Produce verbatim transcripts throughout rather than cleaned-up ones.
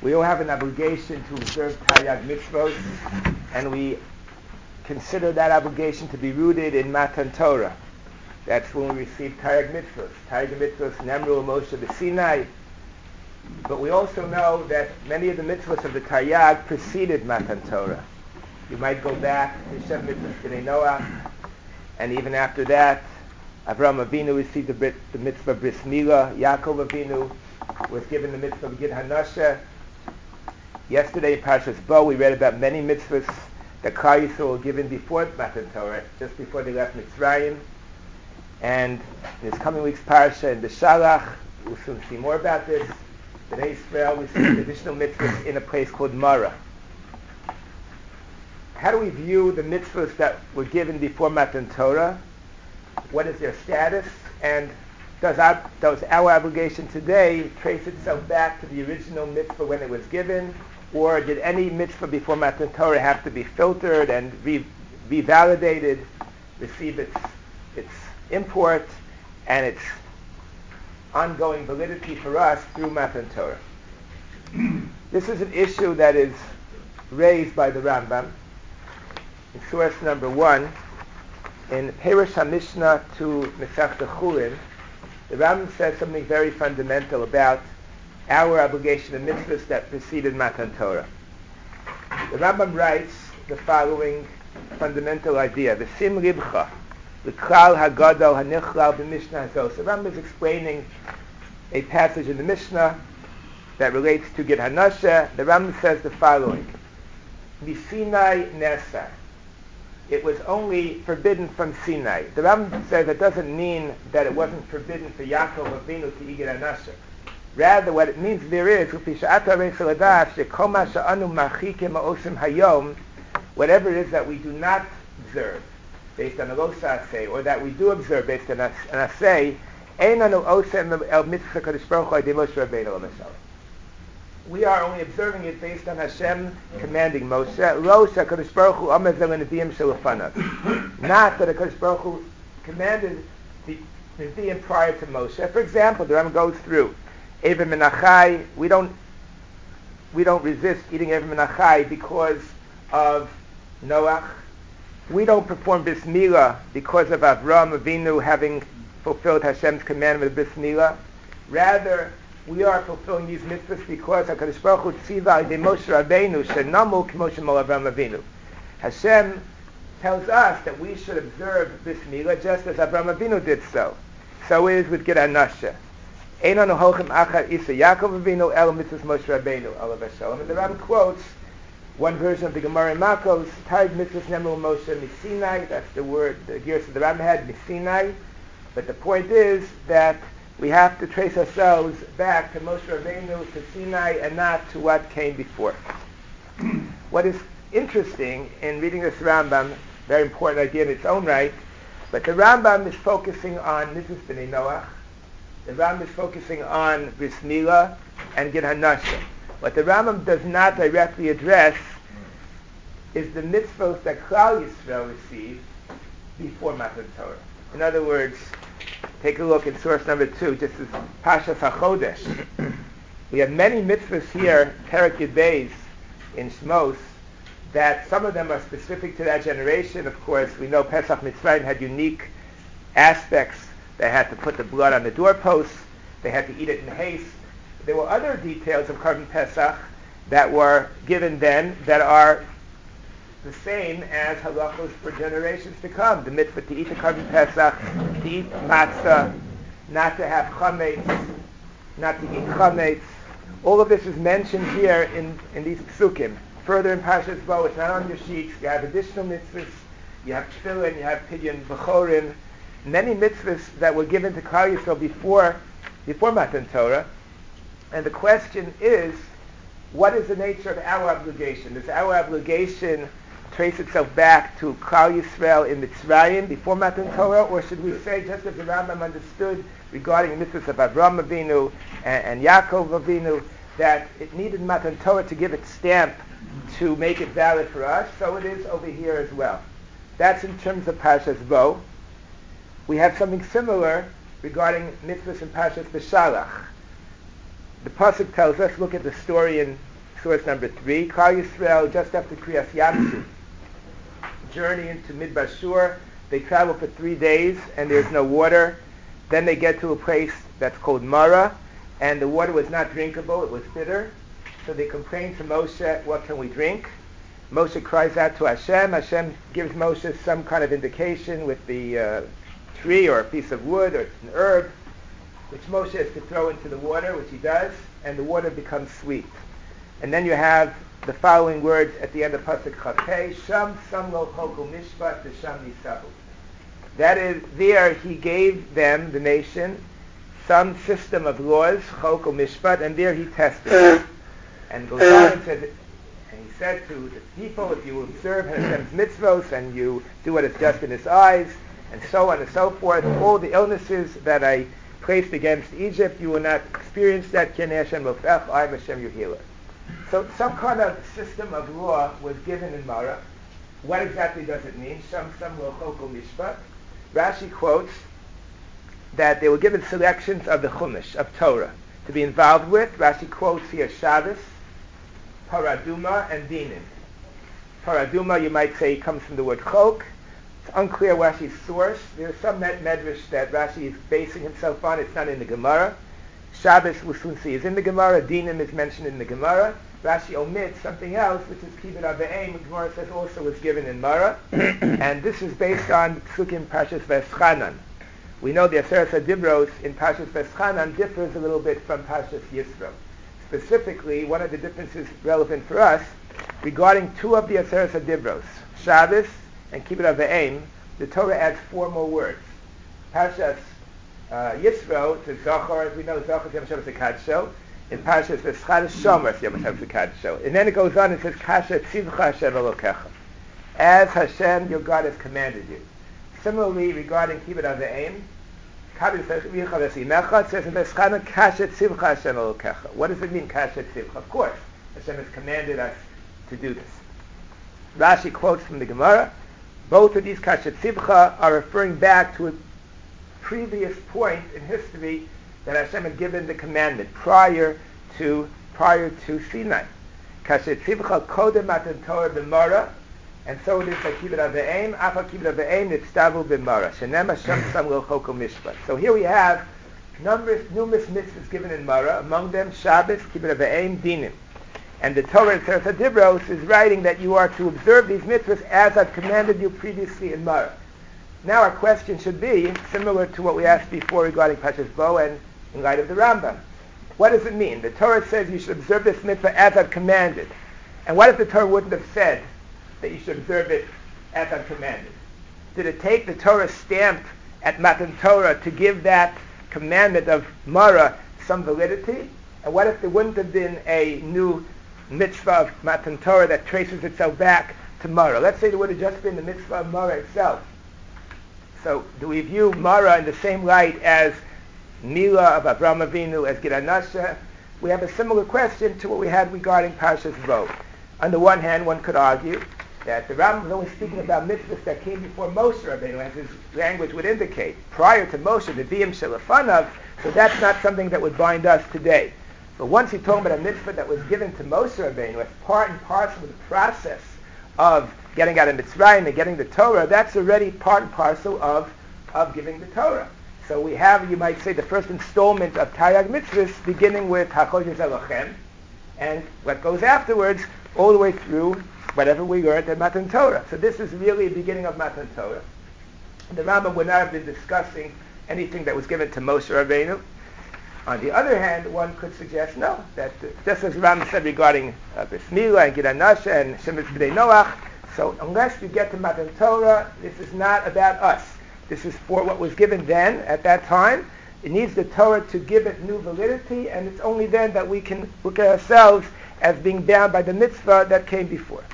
We all have an obligation to observe Taryag mitzvot, and we consider that obligation to be rooted in Matan Torah. That's when we receive Taryag mitzvot. Taryag mitzvot Nemru Moshe b'Sinai. But we also know that many of the mitzvot of the Taryag preceded Matan Torah. You might go back to Shem Mitzvot B'nai Noach, and even after that, Avraham Avinu received the, brit, the mitzvah Bris Milah. Yaakov Avinu was given the mitzvah of Gid Hanashe. Yesterday in Parshas Bo, we read about many mitzvahs that Klal Yisrael were given before Matan Torah, just before they left Mitzrayim. And in this coming week's Parsha in Beshalach, we'll soon see more about this. Bnei Israel received additional mitzvahs in a place called Mara. How do we view the mitzvahs that were given before Matan Torah? What is their status? And does our, does our obligation today trace itself back to the original mitzvah when it was given? Or did any mitzvah before Matan Torah have to be filtered and re- revalidated, receive its, its import and its ongoing validity for us through Matan Torah? This is an issue that is raised by the Rambam in source number one. In Perush HaMishnah to Masechta Chulin, the Rambam says something very fundamental about our obligation and mitzvahs that preceded Matan Torah. The Rambam writes the following fundamental idea: V'sim libcha, l'klal hagadol hanichlal b'mishnah hazos. The Rambam is explaining a passage in the Mishnah that relates to Gid Hanashe. The Rambam says the following: Misinai nesar. It was only forbidden from Sinai. The Rambam says that doesn't mean that it wasn't forbidden for Yaakov Avinu to eat Gid Hanashe. Rather, what it means there is, whatever it is that we do not observe based on a losa asay, or that we do observe based on an asay, we are only observing it based on Hashem commanding Moshe. Not that HaKadosh Baruch Hu commanded the Nevi'im prior to Moshe. For example, the Rambam goes through Ever Menachai. We don't we don't resist eating Ever Menachai because of Noach. We don't perform Bris Milah because of Avraham Avinu having fulfilled Hashem's commandment of Bris Milah. Rather, we are fulfilling these mitzvahs because HaKadosh Baruch Hu tziva de Moshe Rabbeinu shenamu k'moshe mol Avraham Avinu. Hashem tells us that we should observe Bris Milah just as Avraham Avinu did so. So it is with Gid Hanashe. Einanu holchem achar isa Yaakov Avinu el mitzvahs Moshe Rabbeinu alav hashalom. And the Ram quotes one version of the Gemara in Makos: Taryag mitzvahs nemru Moshe misinai. That's the word the gears of the Ram had, misinai. But the point is that we have to trace ourselves back to Moshe Rabbeinu, to Sinai, and not to what came before. What is interesting in reading this Rambam, very important idea in its own right, but the Rambam is focusing on Mitzvahs B'nai Noach. The Rambam is focusing on Bris Milah and Gid Hanashe. What the Rambam does not directly address is the mitzvahs that Klal Yisrael received before Matan Torah. In other words, take a look at source number two. This is Pashas HaChodesh. We have many mitzvahs here, Perek Yud Beis in Shmos, that some of them are specific to that generation. Of course, we know Pesach Mitzrayim had unique aspects. They had to put the blood on the doorposts. They had to eat it in haste. There were other details of Korban Pesach that were given then that are the same as halachos for generations to come. The mitzvah to eat the Korban Pesach, to eat matzah, not to have chametz, not to eat chametz. All of this is mentioned here in, in these psukim. Further in Parshas Bo, it's not on your sheets. You have additional mitzvahs. You have tefillin, you have pidyon b'chorin. Many mitzvahs that were given to Klal Yisrael before, before Matan Torah. And the question is, what is the nature of our obligation? Does our obligation trace itself back to Klal Yisrael in Mitzrayim before Matan Torah, or should we say, just as the Rambam understood regarding the mitzvahs of Avraham Avinu and, and Yaakov Avinu, that it needed Matan Torah to give its stamp to make it valid for us, so it is over here as well. That's in terms of Parshas Bo. We have something similar regarding mitzvahs in Parshas Beshalach. The pasuk tells us, look at the story in source number three. Klal Yisrael, just after Kriyas Yamsuf, journey into Midbar Shur. They travel for three days, and there's no water. Then they get to a place that's called Mara, and the water was not drinkable, it was bitter. So they complain to Moshe, what can we drink? Moshe cries out to Hashem. Hashem gives Moshe some kind of indication with the uh, tree or a piece of wood or an herb, which Moshe has to throw into the water, which he does, and the water becomes sweet. And then you have the following words at the end of Pasuk Chafei, Sham Sam Lo Chokul Mishpat V'Sham Nisabu. That is, there he gave them, the nation, some system of laws, Chokul Mishpat, and there he tested. And goes on and says, and he said to the people, if you observe Hashem's mitzvos and you do what is just in his eyes, and so on and so forth, all the illnesses that I placed against Egypt, you will not experience that. Ken Hashem Rofech, I am Hashem your healer. So some kind of system of law was given in Mara. What exactly does it mean? Sham Sam Lo Chokul Mishpat. Rashi quotes that they were given selections of the Chumash, of Torah, to be involved with. Rashi quotes here Shabbos, Paraduma, and Dinim. Paraduma, you might say, comes from the word chok. It's unclear Rashi's source. There's some medrash that Rashi is basing himself on. It's not in the Gemara. Shabbos, we'll soon see, is in the Gemara. Dinim is mentioned in the Gemara. Rashi omits something else, which is Kibbut Aveim. The Gemara says also was given in Mara. And this is based on Psukim Parshas Veschanan. We know the Aseret HaDibros in Parshas Veschanan differs a little bit from Parshas Yisro. Specifically, one of the differences relevant for us, regarding two of the Aseret HaDibros, Shabbos and Kibbut Aveim, the Torah adds four more words. Parshas uh, Yisro, it says Zachor, as we know, Zachor Yom Shabbos HaKadsho. In Parshas Veschanan, Shomer Yom Shabbos HaKadsho. And then it goes on and says, Kasha Tzivcha Hashem Elokecha. As Hashem, your God, has commanded you. Similarly, regarding Kibbut Aveim, it says in Veschanan, Kasha Tzivcha Hashem Elokecha. What does it mean, Kasha Tzivcha? Of course, Hashem has commanded us to do this. Rashi quotes from the Gemara, both of these Kasha Tzivcha are referring back to a previous point in history that Hashem had given the commandment prior to prior to Sinai. Kasha Tzivcha Kodem Matan Torah B'Mara, and so it is like Kibbut Aveim, Afa Kibbut Aveim Nitztavu B'Mara. Shenem Hashem Sam Lo Chokul Mishpat. So here we have numerous, numerous mitzvahs given in Mara, among them Shabbos, Kibbut Aveim, Dinim. And the Torah in Aseret HaDibros is writing that you are to observe these mitzvahs as I've commanded you previously in Mara. Now our question should be, similar to what we asked before regarding Parshas Bo and in light of the Rambam. What does it mean? The Torah says you should observe this mitzvah as I've commanded. And what if the Torah wouldn't have said that you should observe it as I've commanded? Did it take the Torah stamp at Matan Torah to give that commandment of Mara some validity? And what if there wouldn't have been a new mitzvah of Matan Torah that traces itself back to Mara? Let's say there would have just been the mitzvah of Mara itself. So do we view Mara in the same light as Mila of Avraham Avinu, as Gid Hanashe? We have a similar question to what we had regarding Parshas Bo. On the one hand, one could argue that the Rambam is only speaking about mitzvahs that came before Moshe Rabbeinu, as his language would indicate. Prior to Moshe, the V'im Shelafanav, so that's not something that would bind us today. But once he's talking about a mitzvah that was given to Moshe Rabbeinu as part and parcel of the process of getting out of Mitzrayim and getting the Torah, that's already part and parcel of, of giving the Torah. So we have, you might say, the first installment of Taryag Mitzvahs, beginning with HaChodesh Elochem, and what goes afterwards, all the way through whatever we learned at Matan Torah. So this is really the beginning of Matan Torah. The Rambam would not have been discussing anything that was given to Moshe Rabbeinu. On the other hand, one could suggest, no, that uh, just as Rambam said regarding uh, Bris Milah and Gid Hanashe and Shemitz B'nai Noach, so unless you get to Matan Torah, this is not about us. This is for what was given then, at that time. It needs the Torah to give it new validity, and it's only then that we can look at ourselves as being bound by the mitzvah that came before.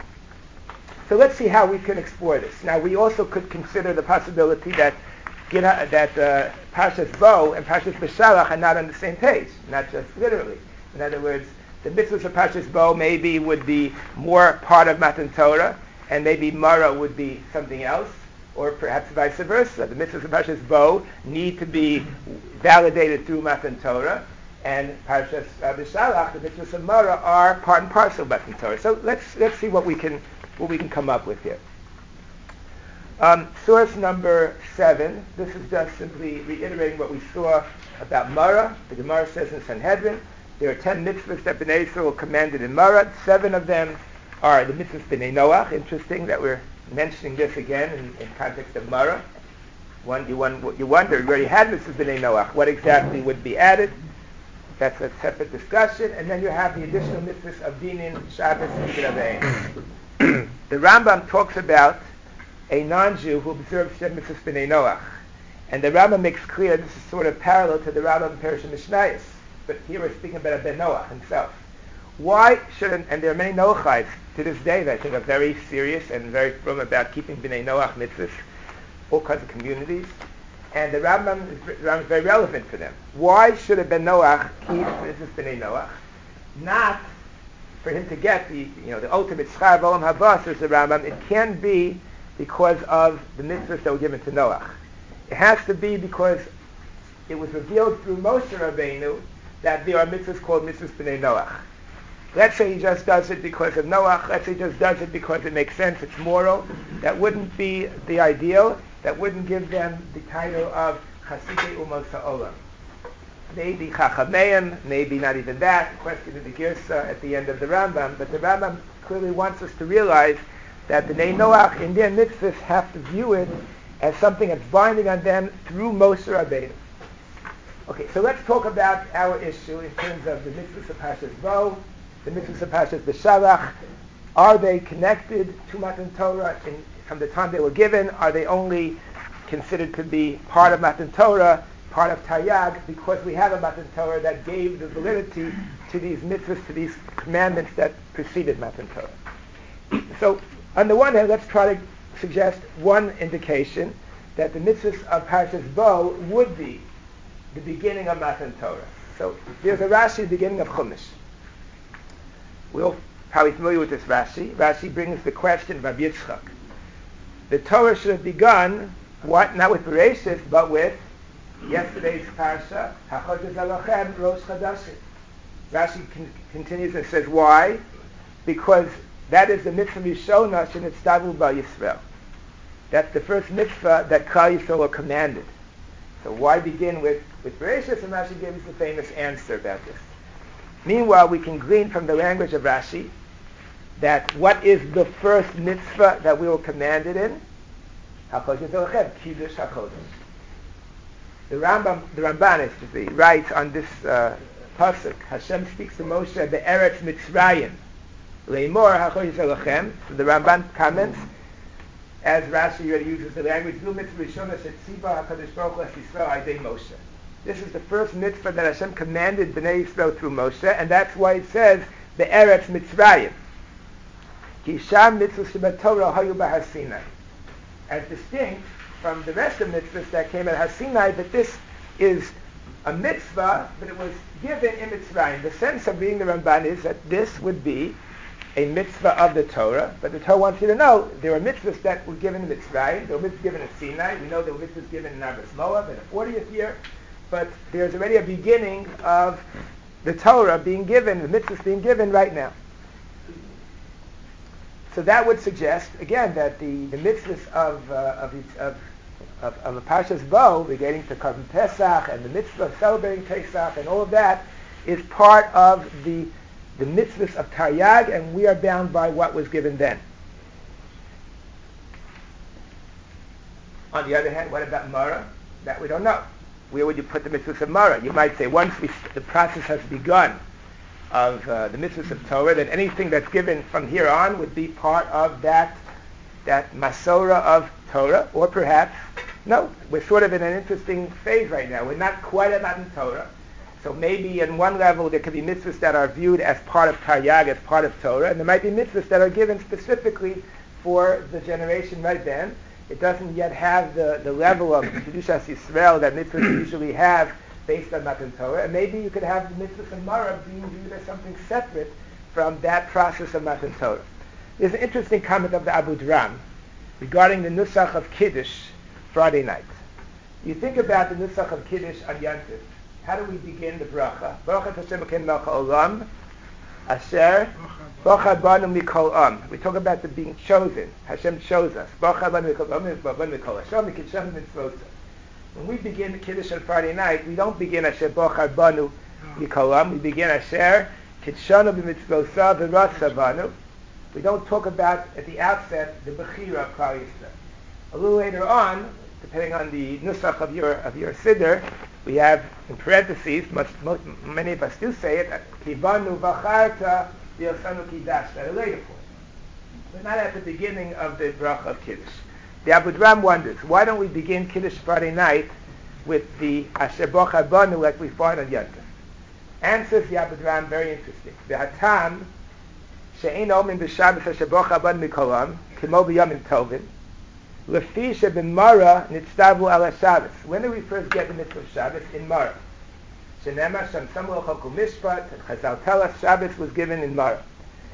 So let's see how we can explore this. Now, we also could consider the possibility that that uh, Parshas Bo and Parshas Beshalach are not on the same page, not just literally. In other words, the mitzvahs of Parshas Bo maybe would be more part of Matan Torah, and maybe Mara would be something else, or perhaps vice versa. The mitzvahs of Parshas Bo need to be validated through Matan Torah, and Parshas uh, B'Shalach, the mitzvahs of Mara, are part and parcel of Matan Torah. So let's let's see what we can what we can come up with here. Um, source number seven. This is just simply reiterating what we saw about Mara. The Gemara says in Sanhedrin there are ten mitzvahs that Bnei Yisrael commanded in Mara. Seven of them are the mitzvahs Bnei Noach. Interesting that we're mentioning this again in, in context of Mara. One, you, one, you wonder, you already had mitzvahs Bnei Noach. What exactly would be added? That's a separate discussion. And then you have the additional mitzvahs of Dinin, Shabbos, and Yigdavein. The Rambam talks about a non-Jew who observes Shem mitzvahs Bnei Noach. And the Rambam makes clear this is sort of parallel to the Rambam in Perush Mishnayos. But here we're speaking about a Ben Noach himself. Why shouldn't, and there are many Noachites to this day that I think are very serious and very firm about keeping Bnei Noach mitzvahs, all kinds of communities, and the Rambam is, the Rambam is very relevant for them. Why should a Ben Noach keep mitzvahs Bnei Noach? Not for him to get the, you know, the ultimate schar v'olam haba, says the Rambam. It can be because of the mitzvahs that were given to Noach. It has to be because it was revealed through Moshe Rabbeinu that there are mitzvahs called mitzvahs Bnei Noach. Let's say he just does it because of Noach. Let's say he just does it because it makes sense, it's moral. That wouldn't be the ideal. That wouldn't give them the title of Chasidei Umos HaOlam. Maybe Chachameim, maybe not even that. Question of the Girsa at the end of the Rambam. But the Rambam clearly wants us to realize that the Bnei Noach in their mitzvahs have to view it as something that's binding on them through Moshe Rabbeinu. Okay, so let's talk about our issue in terms of the mitzvahs of Parshas Bo, the mitzvahs of Parshas B'Shalach. Are they connected to Matan Torah in, from the time they were given? Are they only considered to be part of Matan Torah, part of Taryag, because we have a Matan Torah that gave the validity to these mitzvahs, to these commandments that preceded Matan Torah? So, on the one hand, let's try to suggest one indication that the mitzvahs of Parshas Bo would be the beginning of Matan Torah. So, there's a Rashi, beginning of Chumash. We're all probably familiar with this Rashi. Rashi brings the question of Rabbi Yitzchak. The Torah should have begun, what? Not with Bereshit, but with yesterday's Parsha, HaChodesh Elochem, Rosh Chodashim. Rashi con- continues and says, why? Because that is the mitzvah Rishona shenitztavu ba Yisrael. That's the first mitzvah that Klal Yisrael were commanded. So why begin with, with Bereshit? And Rashi gives the famous answer about this. Meanwhile, we can glean from the language of Rashi that what is the first mitzvah that we were commanded in? HaChodesh Elochem, Kiddush HaChodesh. The Rambam, the Ramban, excuse me, writes on this uh, pasuk, Hashem speaks to Moshe, Be'eretz Mitzrayim, Le'imor HaChodesh Elochem. So the Ramban comments, as Rashi already uses the language, Du mitzvah rishona shetziva HaKadosh Baruch Hu Yisrael Aydei Moshe. This is the first mitzvah that Hashem commanded Bnei Yisrael through Moshe, and that's why it says Be'eretz Mitzrayim. Ki sham mitzvah shebat Torah hayu b'Har Sinai. As distinct from the rest of mitzvahs that came at Har Sinai, that this is a mitzvah, but it was given in Mitzrayim. The sense of reading the Ramban is that this would be a mitzvah of the Torah, but the Torah wants you to know there were mitzvahs that were given in Mitzrayim, there were mitzvahs given at Sinai, we know there were mitzvahs given in Avos Moab in the fortieth year, but there's already a beginning of the Torah being given, the mitzvahs being given right now. So that would suggest, again, that the, the mitzvahs of, uh, of, of, of, of the Parshas Bo, relating to Korban Pesach, and the mitzvah of celebrating Pesach, and all of that, is part of the, the mitzvahs of Taryag, and we are bound by what was given then. On the other hand, what about Mara? That we don't know. Where would you put the mitzvahs of Mara? You might say, once we, the process has begun of uh, the mitzvahs of Torah, then anything that's given from here on would be part of that that Masorah of Torah, or perhaps, no, we're sort of in an interesting phase right now. We're not quite at Matan Torah, so maybe in one level there could be mitzvahs that are viewed as part of Taryag, as part of Torah, and there might be mitzvahs that are given specifically for the generation right then. It doesn't yet have the, the level of Kedushas Yisrael that mitzvahs usually have based on Matan Torah, and maybe you could have the mitzvahs of Mara being viewed as something separate from that process of Matan Torah. There's an interesting comment of the Abu Dram regarding the Nusach of Kiddush Friday night. You think about the Nusach of Kiddush on Yom Tov. how do we begin the bracha? Baruch Hashem Elokeinu melech haolam, asher Baruch banu mikol am. We talk about the being chosen. Hashem chose us. Baruch banu mikol am, banu mikol Hashem, mikol mitzvot. When we begin the Kiddush on Friday night, we don't begin Asher Baruch banu mikol am. We begin Asher kitshanu b'mitzvosav v'rasa banu. We don't talk about at the outset the Bechira of Klal Yisrael. A little later on, depending on the nusach of your of your siddur, we have in parentheses. Much, most, many of us do say it. Kivanu v'charta v'yosanu kidash. At a later point, but not at the beginning of the bracha of Kiddush. The Abu Dram wonders, why don't we begin Kiddush Friday night with the Asher Baruch Banu like we find on Yom Tov? Answers the Abu Dram, very interesting. The Hatam she'ein omin b'Shabbos Asher Baruch Banu mikolam kimo b'Yomim Tovim lefi she'b'Mara nitztavu ala Shabbos. When do we first get the mitzvah of Shabbos? In Mara. Shenemar Shem Samuel Choku Mishpat, and Chazal tell us Shabbos was given in Mara.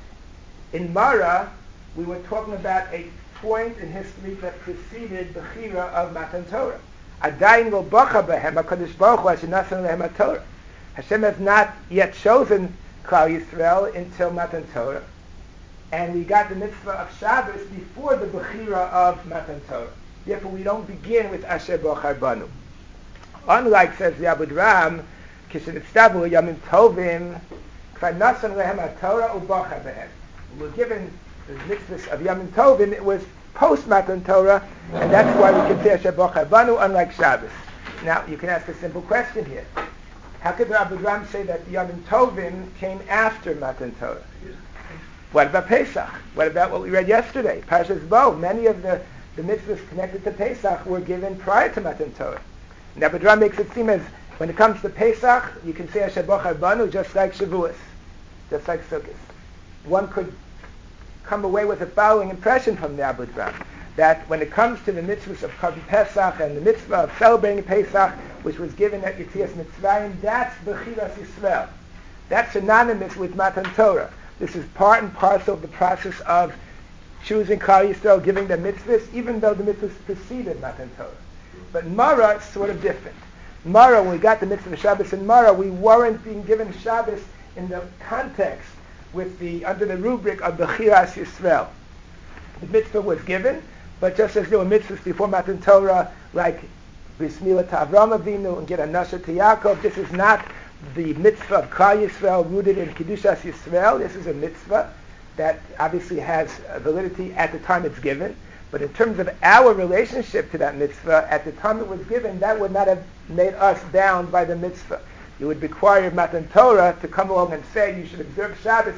In Mara, we were talking about a point in history that preceded the Bechira of Matan Torah. Adayin lo bacha behem HaKadosh Baruch Hu asher nasan lehem HaTorah. Hashem has not yet chosen Klal Yisrael until Matan Torah, and we got the mitzvah of Shabbos before the Bechira of Matan Torah. Therefore, we don't begin with Asher Baruch Banu. Unlike, says the Abu Dram, Kishenitztavu Yamim Tovim Kvar nasan lehem HaTorah ubacha behem. We were given the mitzvahs of Yom Tovim, it was post Matan Torah, and that's why we can say Asher Baruch Banu, unlike Shabbos. Now, you can ask a simple question here. How could the Abu Dram say that the Yom Tovim came after Matan Torah? What about Pesach? What about what we read yesterday? Parshas Bo. Many of the, the mitzvahs connected to Pesach were given prior to Matan Torah. And Abu Dram makes it seem as, when it comes to Pesach, you can say Asher Baruch Banu just like Shavuos, just like Sukkot. One could come away with the following impression from the Abu Dram, that when it comes to the mitzvahs of Korban Pesach and the mitzvah of celebrating Pesach, which was given at Yetzias Mitzrayim, that's Bechiras Yisrael. That's synonymous with Matan Torah. This is part and parcel of the process of choosing Klal Yisrael, giving them mitzvahs, even though the mitzvahs preceded Matan Torah. But Mara is sort of different. Mara, when we got the mitzvah of Shabbos in Mara, we weren't being given Shabbos in the context with the under the rubric of Bechiras Yisrael. The mitzvah was given, but just as there were mitzvahs before Matan Torah, like Bris Milah to Avraham Avinu and get a Nasher to Yaakov, this is not the mitzvah of Klal Yisrael rooted in Kedushas Yisrael. This is a mitzvah that obviously has validity at the time it's given, but in terms of our relationship to that mitzvah, at the time it was given, that would not have made us bound by the mitzvah. You would require Matan Torah to come along and say you should observe Shabbos.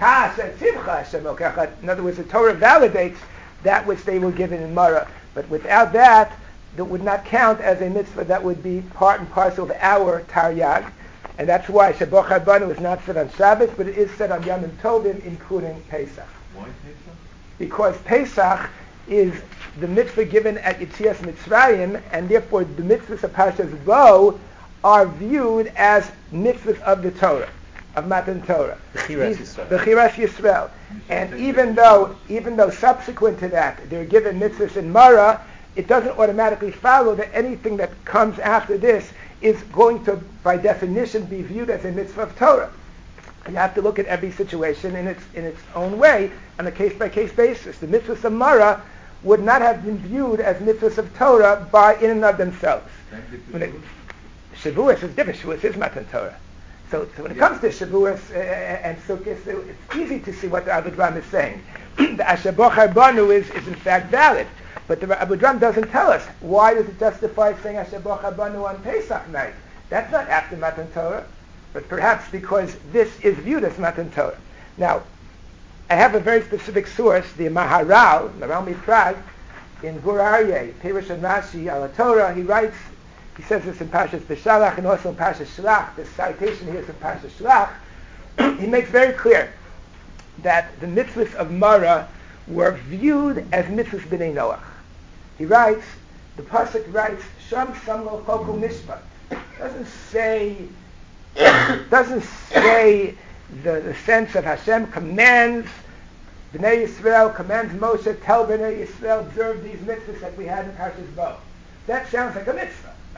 In other words, the Torah validates that which they were given in Mara. But without that, that would not count as a mitzvah that would be part and parcel of our Taryag. And that's why Asher Baruch Banu is not said on Shabbos, but it is said on Yom Tovim, including Pesach. Why Pesach? Because Pesach is the mitzvah given at Yetzias Mitzrayim, and therefore the mitzvahs of Parshas Bo are viewed as mitzvahs of the Torah, of Matan Torah. Bechiras Yisrael. Bechiras Yisrael. And even though, even though subsequent to that they're given mitzvahs in Mara, it doesn't automatically follow that anything that comes after this is going to, by definition, be viewed as a mitzvah of Torah. You have to look at every situation in its in its own way, on a case-by-case basis. The mitzvahs of Mara would not have been viewed as mitzvahs of Torah by in and of themselves. When it, Shavuos is different. Shavuos is Matan Torah. So, so when it comes to Shavuos uh, and Sukkot, it's easy to see what the Abu Dram is saying. The Asher Baruch Banu is, is in fact valid. But the Abu Dram doesn't tell us why does it justify saying Asher Baruch Banu on Pesach night. That's not after Matan Torah, but perhaps because this is viewed as Matan Torah. Now, I have a very specific source, the Maharal, Maharal Mitrag, in Gur Aryeh, Pirush and Rashi, Al Torah. He writes, he says this in Parshas Beshalach and also in Parshas Shlach. The citation here is in Parshas Shlach. He makes very clear that the mitzvahs of Mara were viewed as mitzvahs b'nei Noach. He writes, the pasuk writes, Sham Samlo Choku Mishpat. Doesn't say, doesn't say the, the sense of Hashem commands Bnei Yisrael, commands Moshe, tell Bnei Yisrael, observe these mitzvahs like we had in Parshas Bo. That sounds like a mitzvah.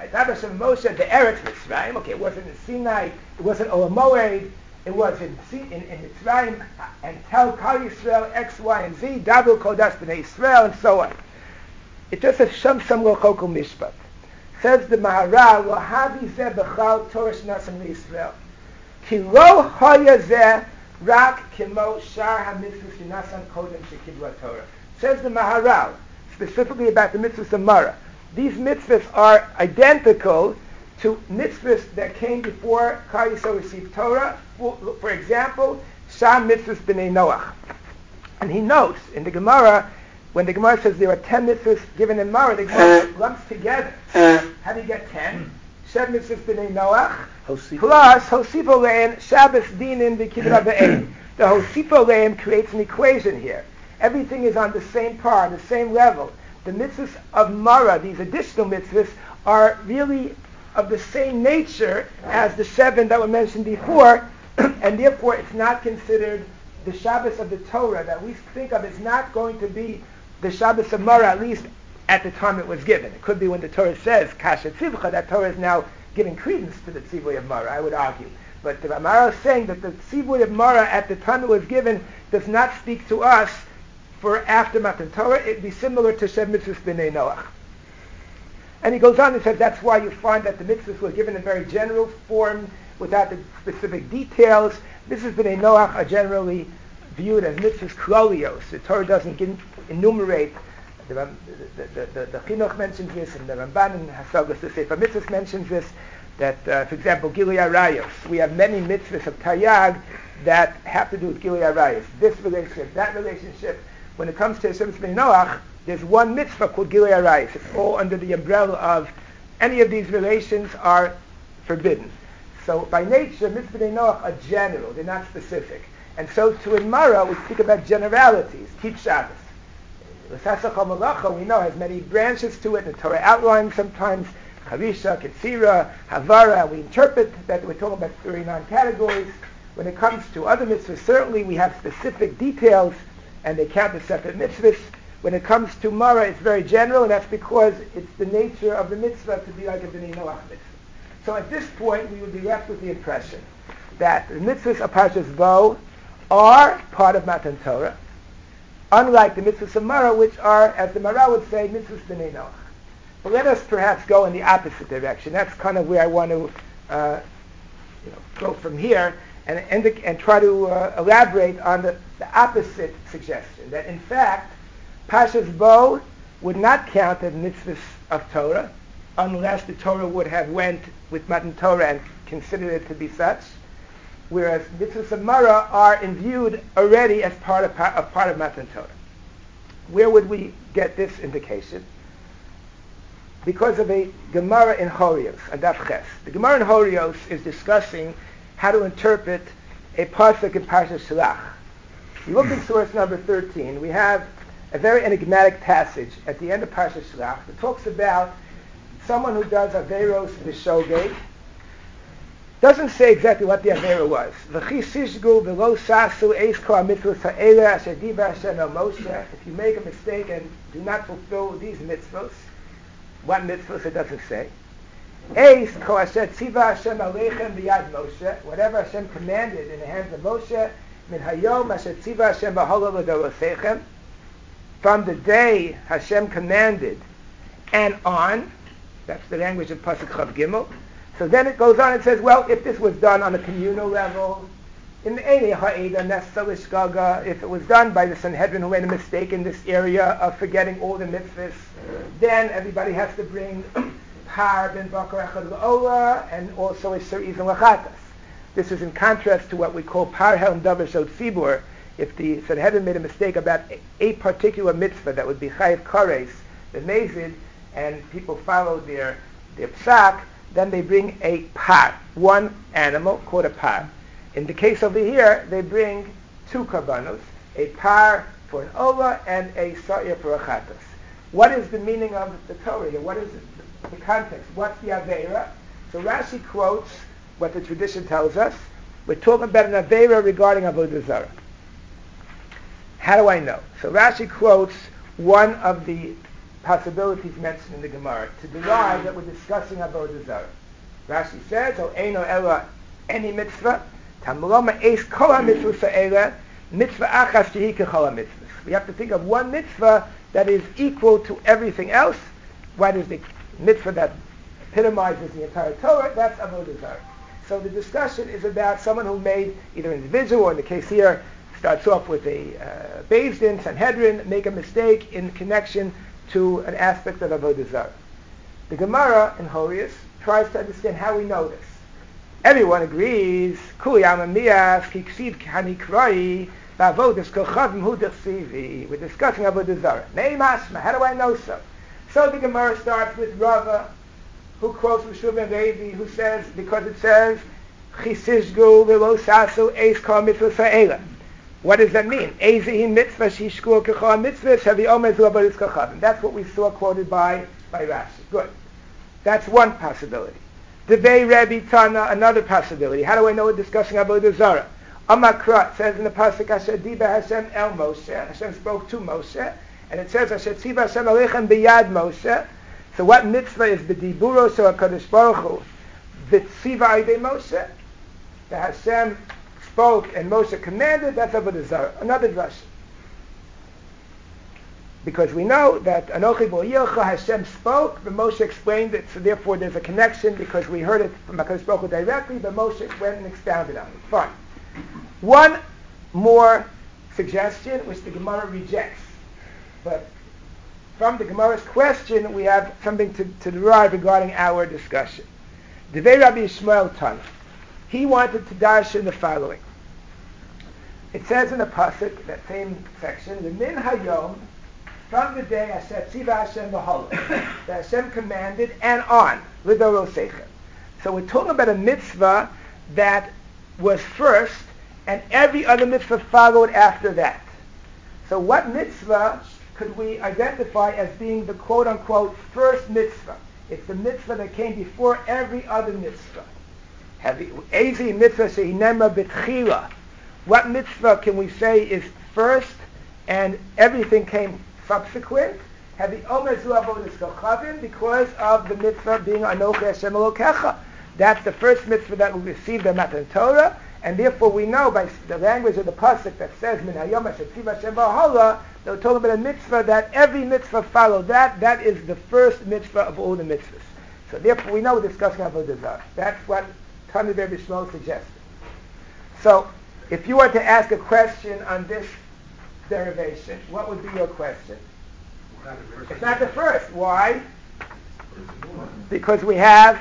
Vaydaber Hashem Moshe the Eretz Mitzrayim. Okay, it wasn't in Sinai, it wasn't Olam Moed, it was in, in, in Mitzrayim, and tell Kal Yisrael X, Y, and Z, Dabu Kodas B'nai Yisrael, and so on. It just says Sham Sam Lo Chokol Mishpat. Says the Maharal, Lo Havi Zeh B'chal Torah Shnasam Yisrael. Ki Lo Hoya Zeh Rak Kimo Shar HaMitzvus Shinasan Kodem Shekidwa Torah. Says the Maharal, specifically about the mitzvahs of Mara. These mitzvahs are identical to mitzvahs that came before Kal Yisrael received Torah. For, for example, Sham mitzvahs b'nei Noach. And he notes in the Gemara, when the Gemara says there are ten mitzvahs given in Mara, the Gemara lumps together. How do you get ten? Seven mitzvahs b'nei Noach, plus Hosifo Leim Shabbos Dinin v'Kidra B'Ein. The Hosifo Leim creates an equation here. Everything is on the same par, the same level. The mitzvahs of Mara, these additional mitzvahs, are really of the same nature as the seven that were mentioned before, and therefore it's not considered the Shabbos of the Torah that we think of. Is not going to be the Shabbos of Mara, at least at the time it was given. It could be when the Torah says Kasha Tzivcha, that Torah is now giving credence to the Tzivui of Mara, I would argue. But the Ramara is saying that the Tzivui of Mara at the time it was given does not speak to us for after Matan Torah. It'd be similar to Shem Mitzvahs B'nei Noach. And he goes on and says that's why you find that the mitzvahs were given in very general form without the specific details. Mitzvahs B'nei Noach are generally viewed as mitzvahs klolios. The Torah doesn't get, enumerate. The, the, the, the, the Chinuch mentions this, and the Ramban in Hasagas, the Sefer Mitzvahs mentions this, that, uh, for example, Gilui Arayos. We have many mitzvahs of Taryag that have to do with Gilui Arayos. This relationship, that relationship. When it comes to Hashem B'nei Noach, there's one mitzvah called Gilui Arayos. It's all under the umbrella of any of these relations are forbidden. So by nature, mitzvah B'nei Noach are general, they're not specific. And so to in Mara, we speak about generalities. Keep Shabbos. L'sasach HaMalacha, we know, has many branches to it. The Torah outlines sometimes Chavisha, Ketzira, Havara. We interpret that we're talking about thirty-nine categories. When it comes to other mitzvahs, certainly we have specific details, and they count as separate mitzvahs. When it comes to Mara, it's very general, and that's because it's the nature of the mitzvah to be like a B'nai Noach mitzvah. So at this point, we would be left with the impression that the mitzvahs of Parshas Bo are part of Matan Torah, unlike the mitzvahs of Mara, which are, as the Mara would say, mitzvahs B'nai Noach. But let us perhaps go in the opposite direction. That's kind of where I want to uh, you know, go from here and, and, and try to uh, elaborate on the, the opposite suggestion, that in fact, Parshas Bo would not count as mitzvahs of Torah unless the Torah would have went with Matan Torah and considered it to be such, whereas mitzvahs of Mara are imbued already as part of, a part of Matan Torah. Where would we get this indication? Because of a Gemara in Horios, Adaf Ches. The Gemara in Horios is discussing how to interpret a pasuk in Parshas Shalach. You look at source number thirteen, we have a very enigmatic passage at the end of Parshas Shalach that talks about someone who does Averos B'Shogeg. Doesn't say exactly what the Avera was. If you make a mistake and do not fulfill these mitzvahs, what mitzvahs it doesn't say. Whatever Hashem commanded in the hands of Moshe, from the day Hashem commanded and on, that's the language of Pasuk Chav Gimel. So then it goes on and says, well, if this was done on a communal level, in the Einei Ha'eda Nesa L'Shgaga, if it was done by the Sanhedrin who made a mistake in this area of forgetting all the mitzvahs, then everybody has to bring Par ben Bakar Echad L'Ola and also a Sir Izan Lachatas. This is in contrast to what we call Par Hel Davar Shel Tzibur. If the Sanhedrin made a mistake about a, a particular mitzvah that would be Chayiv Kares, the Mezid, and people followed their, their psak, then they bring a par, one animal called a par. In the case over here, they bring two karbanos, a par for an ola and a sa'ir for a chatas. What is the meaning of the Torah here? What is the, the context? What's the Aveira? So Rashi quotes what the tradition tells us. We're talking about an Aveira regarding Avodah Zarah. How do I know? So Rashi quotes one of the possibilities mentioned in the Gemara to derive that we're discussing Avodah Zarah. Rashi says, "O eino ela any mitzvah, tamloma eis kol hamitzvah sa'ela mitzvah achas shehi kechol hamitzvahs." We have to think of one mitzvah that is equal to everything else. What is the mitzvah that epitomizes the entire Torah? That's Avodah Zarah. So the discussion is about someone who made either an individual, or in the case here, starts off with a uh, Beis Din, Sanhedrin, make a mistake in connection to an aspect of Avodah Zarah. The Gemara in Horius tries to understand how we know this. Everyone agrees, Kuli Amamiyas, Kiksiv Hanikrai, Vavodas Kochavim Hu Dechsivi. We're discussing Avodah Zarah. Nei Mashma, how do I know so? So the Gemara starts with Rava, who quotes Meshuv and Revi, who says, because it says, Chisizgu velo sasu eis kol mitzvah sa'ela. What does that mean? Eizehi mitzvah shishku kechol mitzvah shavi omer zu avodas kochavim. That's what we saw quoted by, by Rashi. Good. That's one possibility. Devei Rebbe Tana, another possibility. How do I know we're discussing Avodah Zarah? Amakra says in the pasuk, Asher diba Hashem el Moshe. Hashem spoke to Moshe, and it says, Asher tziva Hashem alechem biyad Moshe. So what mitzvah is the diburo so HaKadosh Baruch Hu v'tziva aydei Moshe? The Hashem spoke and Moshe commanded. That's Avodah Zarah. Another drush. Because we know that Anochi Bo'yilcha, Hashem spoke, but Moshe explained it, so therefore there's a connection because we heard it from HaKadosh Baruch Hu directly, but Moshe went and expounded on it. Fine. One more suggestion which the Gemara rejects, but from the Gemara's question we have something to, to derive regarding our discussion. Devei Rabbi Yishmael Tana. He wanted to darshan the following. It says in the pasuk, that same section, the Min Hayom, from the day Asher Tziva Hashem B'Holah, that Hashem commanded, and on, L'dorosechem. So we're talking about a mitzvah that was first, and every other mitzvah followed after that. So what mitzvah could we identify as being the quote-unquote first mitzvah? It's the mitzvah that came before every other mitzvah. Ezi mitzvah she'inema b'tchila. What mitzvah can we say is first, and everything came subsequent? Have the omer zu avodas kochavim, because of the mitzvah being Anochi Hashem Elokecha. That's the first mitzvah that we received in Matan Torah, and therefore we know by the language of the pasuk that says Min Hayom Asher Tziva Hashem B'Holah, they're talking about a mitzvah that every mitzvah followed that. That is the first mitzvah of all the mitzvahs. So therefore we know we're discussing Avodah Zarah. That's what Tana Rebbe Shmuel suggested. So if you were to ask a question on this derivation, what would be your question? It's not the first. Why? Because we have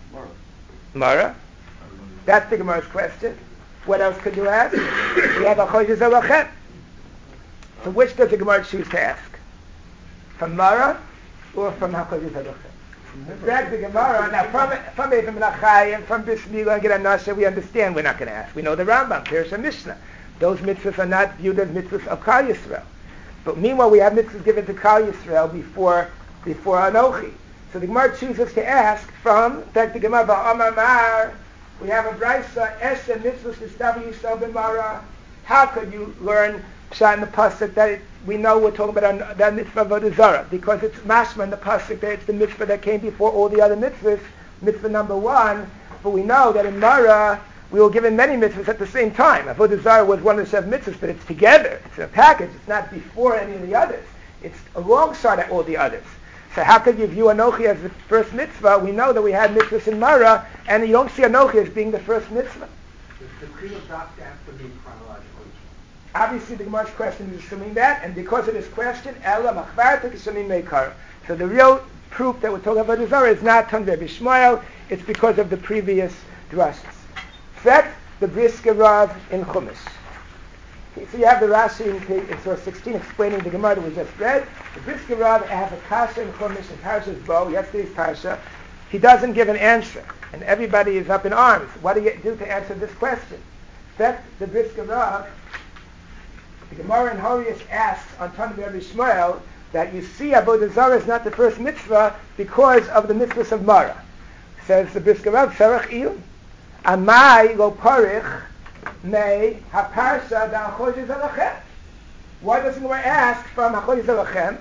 Mara. That's the Gemara's question. What else could you ask? We have Achoyes Elochem. So which does the Gemara choose to ask? From Mara or from Achoyes Elochem? In fact, the Gemara, now from from Eivim Menachai and from Bismillah and Gedan Nasha, we understand we're not going to ask. We know the Rambam, Pirush and Mishnah. Those mitzvahs are not viewed as mitzvahs of Kal Yisrael. But meanwhile, we have mitzvahs given to Kal Yisrael before before Anochi. So the Gemara chooses to ask from, in fact, the Gemara Ba'amar Mar, we have a brayso, Eshe mitzvahs Yistavi Yisrael b'Mara. How could you learn Pshat in the pasuk that it, we know we're talking about that mitzvah of Avodah Zarah, because it's mashma in the pasuk that it's the mitzvah that came before all the other mitzvahs, mitzvah number one. But we know that in Mara we were given many mitzvahs at the same time. Avodah Zarah was one of the seven mitzvahs, but it's together. It's a package. It's not before any of the others. It's alongside all the others. So how could you view Anochi as the first mitzvah? We know that we had mitzvahs in Mara, and you don't see Anochi as being the first mitzvah. The creed of Doctor has to be chronological. Obviously, the Gemara's question is assuming that, and because of this question, Ela Machvartik Assuming Meikar. So the real proof that we're talking about Avodah Zarah is not Tana Rebbe Shmuel, it's because of the previous drushes. Fact, the Brisker Rav in Chumash. So you have the Rashi in, in source sixteen explaining the Gemara that we just read. The Brisker Rav has a kasha in Chumash in Parashas Bo, yesterday's Parsha. He doesn't give an answer, and everybody is up in arms. What do you do to answer this question? Fact, the Brisker Rav, the Gemara in Horius asks on Tana Rebbe Shmuel that you see Avodah Zarah is not the first mitzvah because of the mitzvahs of Mara. Says the Brisker Rav, Serach Iyun. Amai lo parich me haparsha da Achoyes Elochem. Why doesn't Gemara ask from Achoyes Elochem?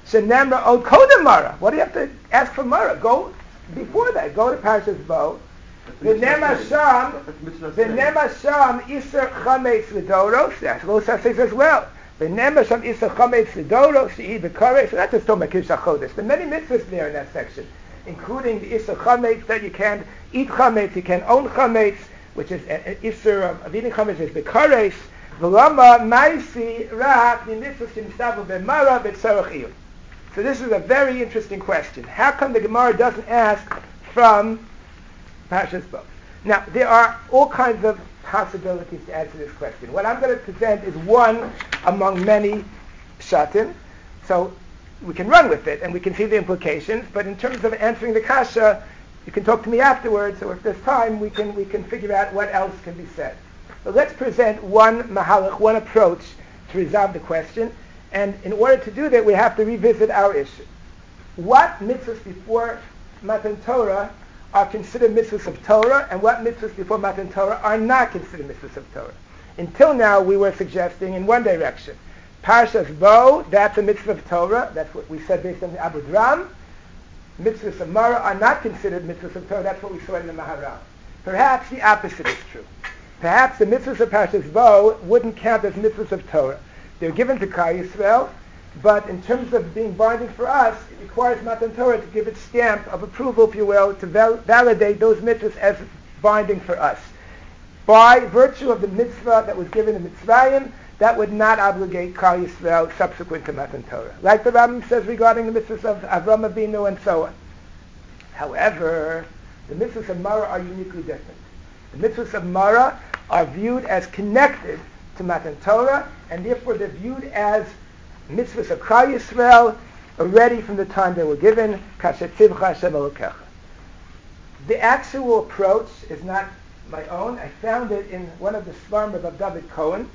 Shenemra od kodem Mara. What do you have to ask for Mara? Go before that. Go to Parshas Bo. V'nema sham, v'nema sham iser chametz v'doros. That's Lo says as well. V'nema sham iser chametz v'doros she'id v'karei. So that's just talking about Kiddush HaChodesh. There are many mitzvahs there in that section, including the iser chametz that you can't eat chametz, you can own chametz, which is uh, iser of, of eating chametz is v'karei. V'lama ma'isi rak v'mitzvah sh'nistavu v'mara v'tzorach iyun. So this is a very interesting question. How come the Gemara doesn't ask from Parshas Bo? Now, there are all kinds of possibilities to answer this question. What I'm going to present is one among many shatim. So we can run with it and we can see the implications, but in terms of answering the kasha, you can talk to me afterwards, or if there's time, we can we can figure out what else can be said. So let's present one mahalach, one approach to resolve the question. And in order to do that, we have to revisit our issue. What mitzvahs before Matan Torah are considered mitzvahs of Torah, and what mitzvahs before Matan Torah are not considered mitzvahs of Torah? Until now, we were suggesting in one direction. Parshas Bo, that's a mitzvah of Torah. That's what we said based on the Abu Dram. Mitzvahs of Mara are not considered mitzvahs of Torah. That's what we saw in the Maharal. Perhaps the opposite is true. Perhaps the mitzvahs of Parshas Bo wouldn't count as mitzvahs of Torah. They're given to Klal Yisrael, but in terms of being binding for us, it requires Matan Torah to give its stamp of approval, if you will, to val- validate those mitzvahs as binding for us. By virtue of the mitzvah that was given in Mitzrayim, that would not obligate Klal Yisrael subsequent to Matan Torah, like the Rambam says regarding the mitzvahs of Avram Avinu and so on. However, the mitzvahs of Mara are uniquely different. The mitzvahs of Mara are viewed as connected to Matan Torah, and therefore they're viewed as mitzvahs of Klal Yisrael already from the time they were given. Kasher tzivcha Hashem Elokecha. The actual approach is not my own. I found it in one of the svarim of Rav David Cohen.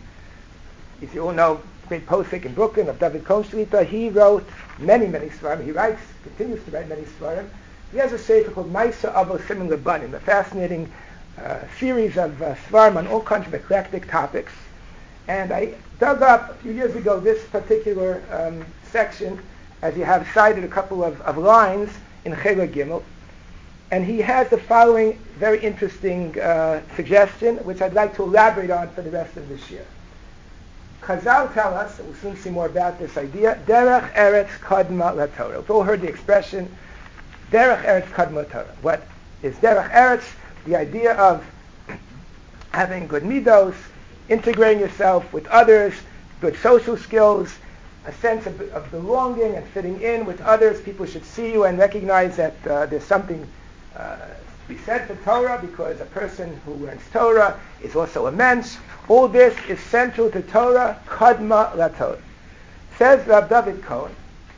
If you all know, great posek in Brooklyn of David Cohen Shlita, he wrote many, many svarim. He writes, continues to write many svarim. He has a sefer called Maisa Avo Siman Lebanim, a fascinating uh, series of uh, svarim on all kinds of eclectic topics. And I dug up a few years ago this particular um, section, as you have cited a couple of, of lines in Chela Gimel. And he has the following very interesting uh, suggestion, which I'd like to elaborate on for the rest of this year. Chazal tell us, and we'll soon see more about this idea, Derech Eretz Kadma LaTorah. We've all heard the expression, Derech Eretz Kadma LaTorah. What is Derech Eretz? The idea of having good midos, integrating yourself with others, good social skills, a sense of, of belonging and fitting in with others. People should see you and recognize that uh, there's something uh, to be said for Torah, because a person who learns Torah is also a mensch. All this is central to Torah, Kadma LaTorah. Says Rav David Cohen,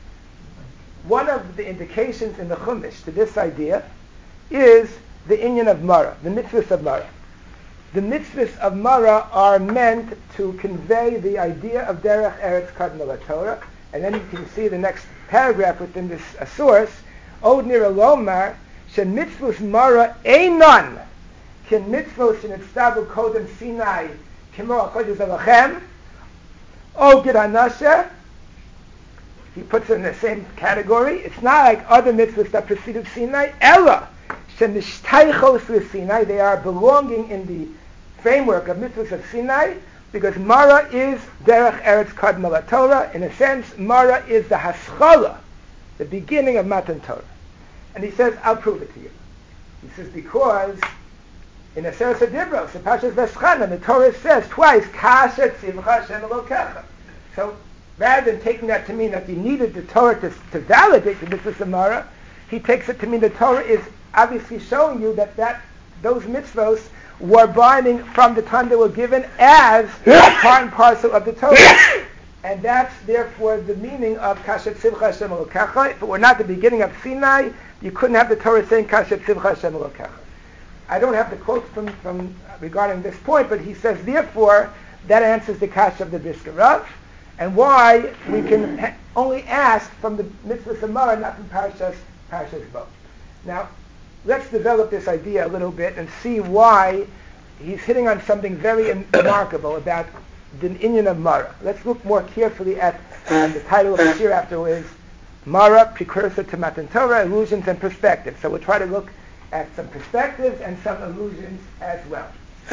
one of the indications in the Chumash to this idea is the inyan of Mara, the mitzvahs of Mara. The mitzvahs of Mara are meant to convey the idea of Derech Eretz Kadma LaTorah, and then you can see the next paragraph within this uh, source, Od Nira Lomar, Shen mitzvahs Mara einan, Ken mitzvahs shenitztavu kodem Sinai, Kimo HaKodesh Alachem, O Gid HaNaseh. He puts it in the same category. It's not like other mitzvahs that preceded Sinai. Ella, Shenishtaychos l'Sinai, they are belonging in the framework of mitzvahs of Sinai, because Mara is Derech Eretz Kadma LaTorah. In a sense, Mara is the Haskalah, the beginning of Matan Torah. And he says, I'll prove it to you. He says, because in Aseret HaDibros, the Parshas Veschanan, the Torah says twice, Kasher tzivcha Hashem Elokecha. So rather than taking that to mean that you needed the Torah to, to validate the mitzvahs of Mara, he takes it to mean the Torah is obviously showing you that, that those mitzvahs were binding from the time they were given as part and parcel of the Torah. And that's therefore the meaning of Kasher tzivcha Hashem Elokecha. If it were not the beginning of Sinai, you couldn't have the Torah saying Kasher tzivcha Hashem Elokecha. I don't have the quotes from, from regarding this point, but he says, therefore, that answers the kasha of the Brisker Rav, and why we can ha- only ask from the mitzvahs of Mara, not from Parshas, Parshas Bo. Now, let's develop this idea a little bit and see why he's hitting on something very remarkable about the inyan of Mara. Let's look more carefully at uh, the title of the shir afterwards, Mara, precursor to Matan Torah, allusions and perspectives. So we'll try to look at some perspectives and some allusions as well.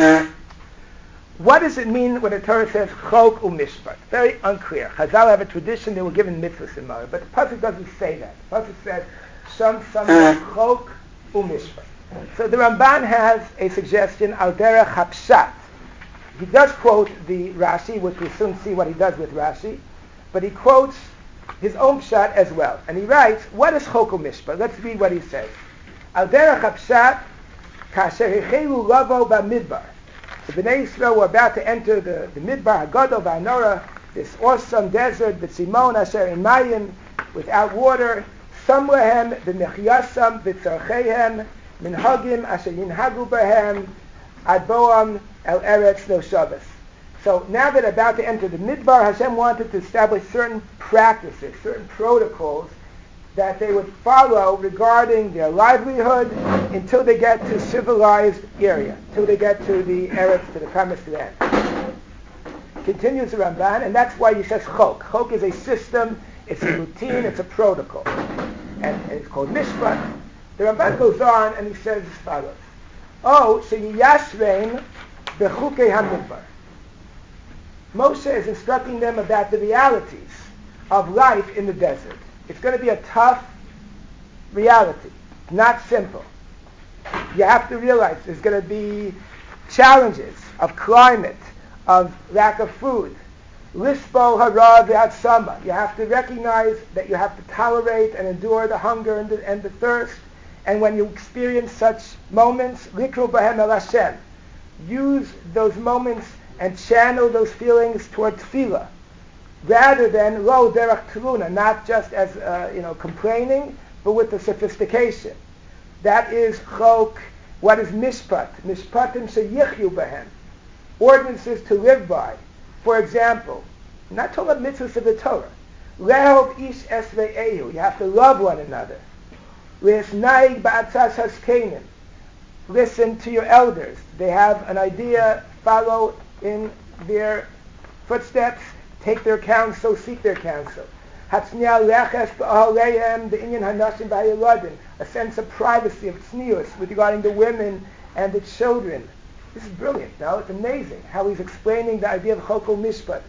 What does it mean when the Torah says chok u'mishpat? Very unclear. Chazal have a tradition they were given mitzvahs in Mara, but the pasuk doesn't say that. The pasuk says sham sam chok u'mishpat. So the Ramban has a suggestion al derech hapshat. He does quote the Rashi, which we'll soon see what he does with Rashi, but he quotes his own pshat as well. And he writes, what is chok u'mishpat? Let's read what he says. Al derech hapshat kasher hechelu lavo b'midbar. The Bnei Yisrael were about to enter the, the Midbar Hagadol V'Anora, this awesome desert, B'tzimon Asher in Mayim, without water. Samlehem B'mechyasam B'tzarchehem Minhagim Asher Yinhagu Behem Adboam El Eretz No Shabbos. So now that they're about to enter the Midbar, Hashem wanted to establish certain practices, certain protocols that they would follow regarding their livelihood until they get to civilized area, until they get to the Eretz, to the promised land. Continues the Ramban, and that's why he says chok. Chok is a system, it's a routine, it's a protocol. And, and it's called mishpat. The Ramban goes on and he says as follows. Oh, sheyiyashrein bechukei hamidbar. Moshe is instructing them about the realities of life in the desert. It's going to be a tough reality, not simple. You have to realize there's going to be challenges of climate, of lack of food. Lisbo hara v'atzama. You have to recognize that you have to tolerate and endure the hunger and the, and the thirst. And when you experience such moments, likru b'hem el Hashem. Use those moments and channel those feelings toward tefillah, rather than lo derech teruna, not just as uh, you know complaining, but with the sophistication. That is chok. What is mishpat? Mishpatim sheyichyu behem. Ordinances to live by. For example, I'm not talking about mitzvahs of the Torah. Lehov ish es ve'ehu. You have to love one another. Le'esnaig ba'atzas haskenim. Listen to your elders. They have an idea. Follow in their footsteps. Take their counsel, seek their counsel. A sense of privacy, of tznius, regarding the women and the children. This is brilliant, no? It's amazing how he's explaining the idea of chok u'mishpat.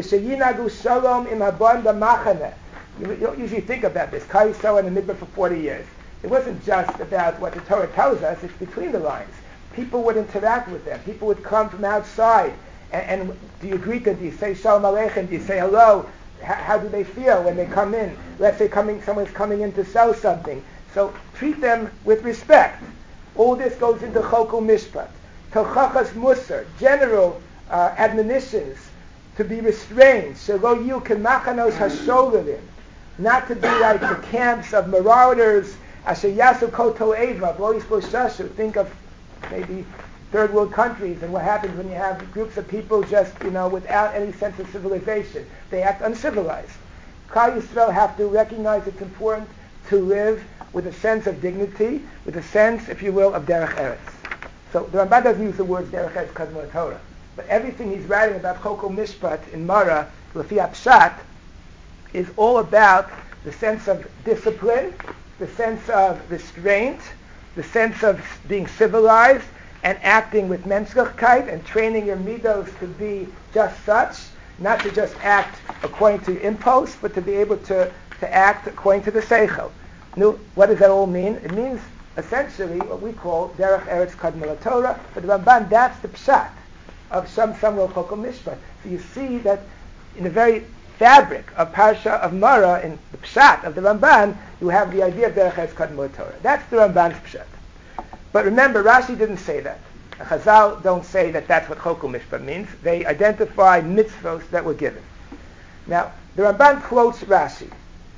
You don't usually think about this. Klal Yisrael in the Midbar for forty years. It wasn't just about what the Torah tells us, it's between the lines. People would interact with them. People would come from outside. And, and do you greet them? Do you say shalom aleichem? Do you say hello? H- how do they feel when they come in? Let's say coming, someone's coming in to sell something. So treat them with respect. All this goes into chok u'mishpat. Tochachas musar, general uh, admonitions to be restrained. Shelo yu kemachanos hasholerim, not to be like the camps of marauders. Asher yasu koto eva, v'lo yispo shashu. Think of maybe third world countries and what happens when you have groups of people just, you know, without any sense of civilization. They act uncivilized. Klal Yisrael have to recognize it's important to live with a sense of dignity, with a sense, if you will, of derech eretz. So the Ramban doesn't use the words derech eretz kadmon Torah, but everything he's writing about chok u'mishpat in Mara, Lefi Apshat, is all about the sense of discipline, the sense of restraint, the sense of being civilized, and acting with menschlichkeit and training your midos to be just such, not to just act according to impulse, but to be able to, to act according to the seichel. Now, what does that all mean? It means essentially what we call derech eretz kadmon Torah. For the Ramban, that's the pshat of Sham Samro Chok u'mishpat. So you see that in the very fabric of Parsha of Mara, in the pshat of the Ramban, you have the idea of derech eretz kadmon Torah. That's the Ramban's pshat. But remember, Rashi didn't say that. Chazal don't say that that's what chok u'mishpat means. They identify mitzvos that were given. Now, the Ramban quotes Rashi.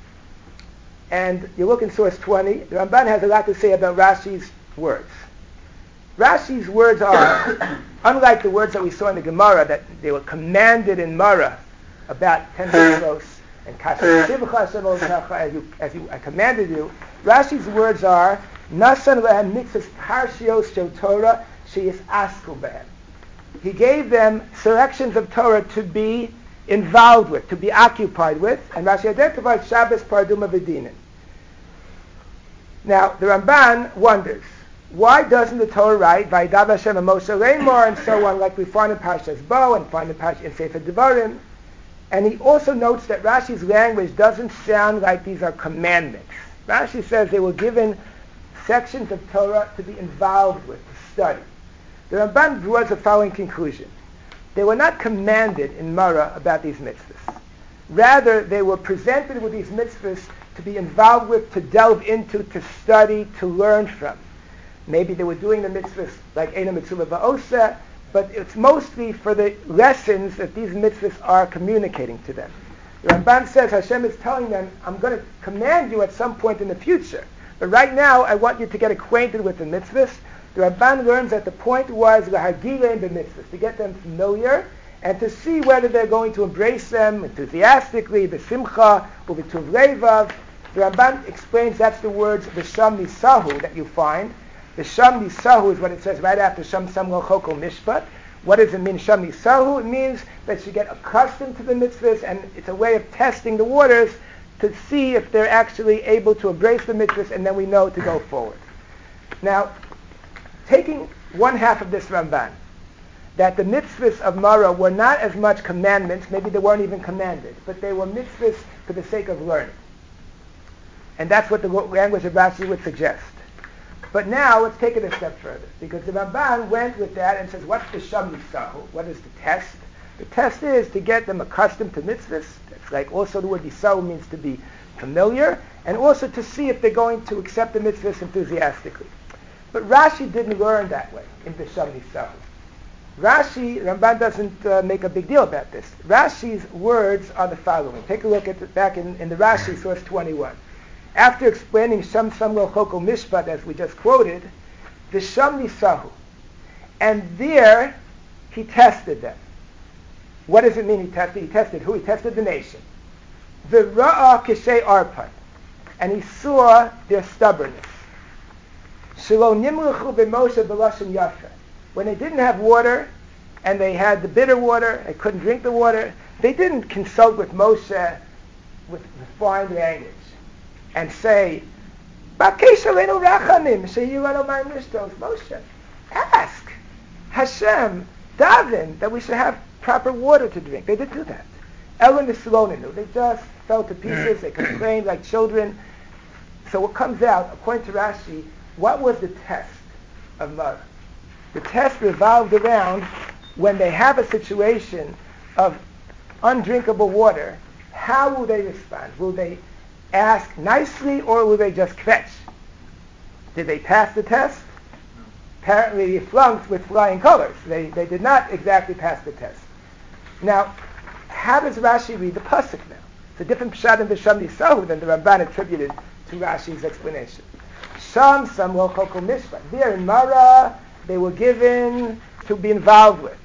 And you look in source twenty, the Ramban has a lot to say about Rashi's words. Rashi's words are, unlike the words that we saw in the Gemara, that they were commanded in Mara about ten mitzvos, and kasher tivcha as you, as you, I commanded you. Rashi's words are, Nasan lehem mitzvos parshios shel Torah sheyis asku behem. He gave them selections of Torah to be involved with, to be occupied with, and Rashi identifies Shabbos, Paraduma, V'dinin. Now, the Ramban wonders, why doesn't the Torah write, Vayidav Hashem and Moshe Lemor, and so on, like we find in Parshas Bo, and find in, Parsh- in Sefer Devarim? And he also notes that Rashi's language doesn't sound like these are commandments. Rashi says they were given sections of Torah to be involved with, to study. The Ramban draws the following conclusion. They were not commanded in Mara about these mitzvahs. Rather, they were presented with these mitzvahs to be involved with, to delve into, to study, to learn from. Maybe they were doing the mitzvahs like Eina Mitzvah Va'osa, but it's mostly for the lessons that these mitzvahs are communicating to them. The Ramban says Hashem is telling them, I'm going to command you at some point in the future, but right now I want you to get acquainted with the mitzvahs. The Ramban learns that the point was lahagilei b'mitzvahs, to get them familiar and to see whether they're going to embrace them enthusiastically, b'simcha, or b'tuv levav. The Ramban explains that's the words v'sham nisahu that you find. The Sham Nisahu is what it says right after Sham Sam Lo Choko Mishpat. What does it mean, Sham Nisahu? It means that you get accustomed to the mitzvahs, and it's a way of testing the waters to see if they're actually able to embrace the mitzvahs, and then we know to go forward. Now, taking one half of this Ramban, that the mitzvahs of Mara were not as much commandments, maybe they weren't even commanded, but they were mitzvahs for the sake of learning. And that's what the language of Rashi would suggest. But now let's take it a step further, because the Ramban went with that and says, what's the Sham Nisahu? What is the test? The test is to get them accustomed to mitzvahs. That's like also the word Nisahu means to be familiar, and also to see if they're going to accept the mitzvahs enthusiastically. But Rashi didn't learn that way in the Sham Nisahu. Rashi, Ramban doesn't uh, make a big deal about this. Rashi's words are the following. Take a look at the, back in, in the Rashi, source twenty-one. After explaining Sham Sam Lo Choko Mishpat, as we just quoted, the Sham Nisahu. And there, he tested them. What does it mean he tested? He tested who? He tested the nation. V'ra'a k'shei arpan. And he saw their stubbornness. Shelo nimruchu b'Moshe b'lashon yafa. When they didn't have water, and they had the bitter water, they couldn't drink the water, they didn't consult with Moshe with refined language and say, Moshe, ask Hashem, daven, that we should have proper water to drink. They didn't do that. Ellen the Saloninu, they just fell to pieces, they complained like children. So what comes out, according to Rashi, what was the test of Mara? The test revolved around when they have a situation of undrinkable water, how will they respond? Will they ask nicely, or will they just kvetch? Did they pass the test? Apparently they flunked with flying colors. They, they did not exactly pass the test. Now, how does Rashi read the pasuk now? It's a different pshat in the Sham Nisahu than the Ramban attributed to Rashi's explanation. Sham Sam Lo Choko Mishpat. There in Mara, they were given to be involved with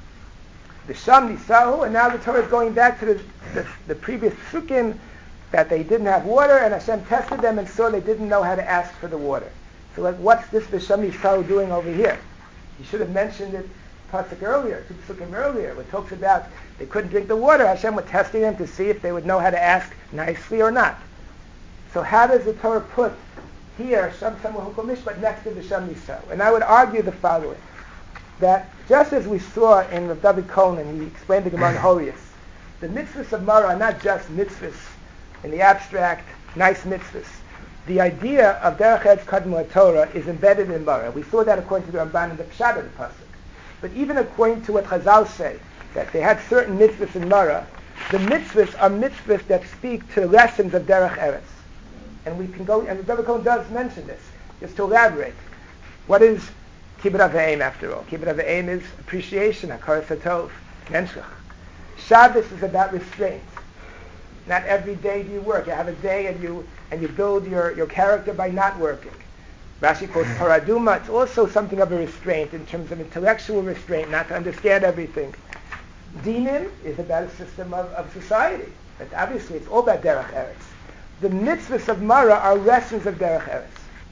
the Sham Nisahu, and now the Torah is going back to the, the, the previous psukim, that they didn't have water, and Hashem tested them and saw they didn't know how to ask for the water. So like, what's this V'sham Nisahu doing over here? He should have mentioned it pasuk earlier, two psukim earlier, where it talks about they couldn't drink the water. Hashem was testing them to see if they would know how to ask nicely or not. So how does the Torah put here Sham Sam Lo Choko Mishpat next to V'sham Nisahu? And I would argue the following, that just as we saw in Rav David Cohen, and he explained the Gemara in Horius, the mitzvahs of Mara are not just mitzvahs in the abstract, nice mitzvahs. The idea of Derech Eretz Kadmon Torah is embedded in Mara. We saw that according to the Ramban in the Pshat of the pasuk. But even according to what Chazal say, that they had certain mitzvahs in Mara, the mitzvahs are mitzvahs that speak to lessons of Derech Eretz. And we can go, and the Rebbe Cohen does mention this, just to elaborate. What is Kibbud Avayim after all? Kibbud Avayim is appreciation, Hakaras HaTov, Menschach. Shabbos is about restraint. Not every day do you work. You have a day and you and you build your, your character by not working. Rashi quotes Paraduma. It's also something of a restraint in terms of intellectual restraint, not to understand everything. Dinim is about a system of, of society. But obviously it's all about Derech Eretz. The mitzvahs of Mara are lessons of Derech Eretz.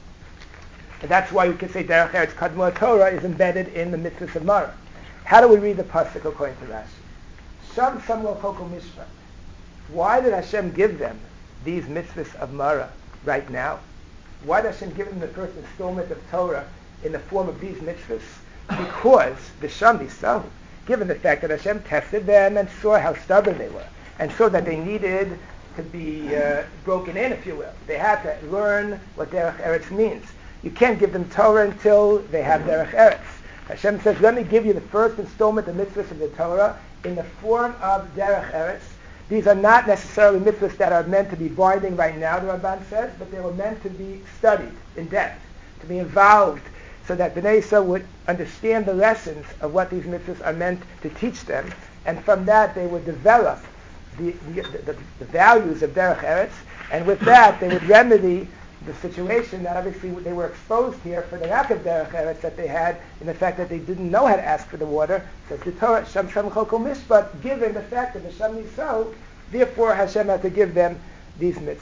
And that's why we can say Derech Eretz Kadmon Torah is embedded in the mitzvahs of Mara. How do we read the pasuk according to Rashi? Sham Sam Lo Choko Mishpat. Why did Hashem give them these mitzvahs of Mara right now? Why did Hashem give them the first installment of Torah in the form of these mitzvahs? Because the Sham Nisahu, given the fact that Hashem tested them and saw how stubborn they were, and saw that they needed to be uh, broken in, if you will. They had to learn what Derech Eretz means. You can't give them Torah until they have Derech Eretz. Hashem says, let me give you the first installment of mitzvahs of the Torah in the form of Derech Eretz. These are not necessarily mitzvahs that are meant to be binding right now, the Ramban says, but they were meant to be studied in depth, to be involved, so that Bnei Yisrael would understand the lessons of what these mitzvahs are meant to teach them, and from that they would develop the, the, the, the values of Derech Eretz, and with that they would remedy the situation that obviously they were exposed here for the lack of Derech Eretz that they had in the fact that they didn't know how to ask for the water. Says the Torah, Sham Sham Choko Mishpat, given the fact that the Sham Yisrael, therefore Hashem had to give them these mitzvahs.